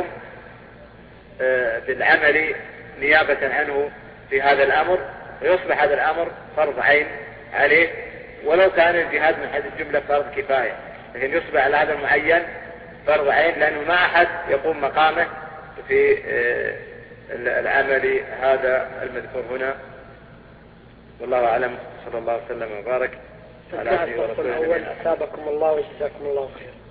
بالعمل نيابة عنه في هذا الأمر، ويصبح هذا الأمر فرض عين عليه ولو كان الجهاد من حيث الجملة فرض كفاية، لكن يصبح على هذا المعين فرض عين لأنه ما أحد يقوم مقامه في العمل هذا المذكور هنا. والله أعلم. صلى الله وسلم وبارك على عبده ورسوله. أثابكم الله وجزاكم الله خير.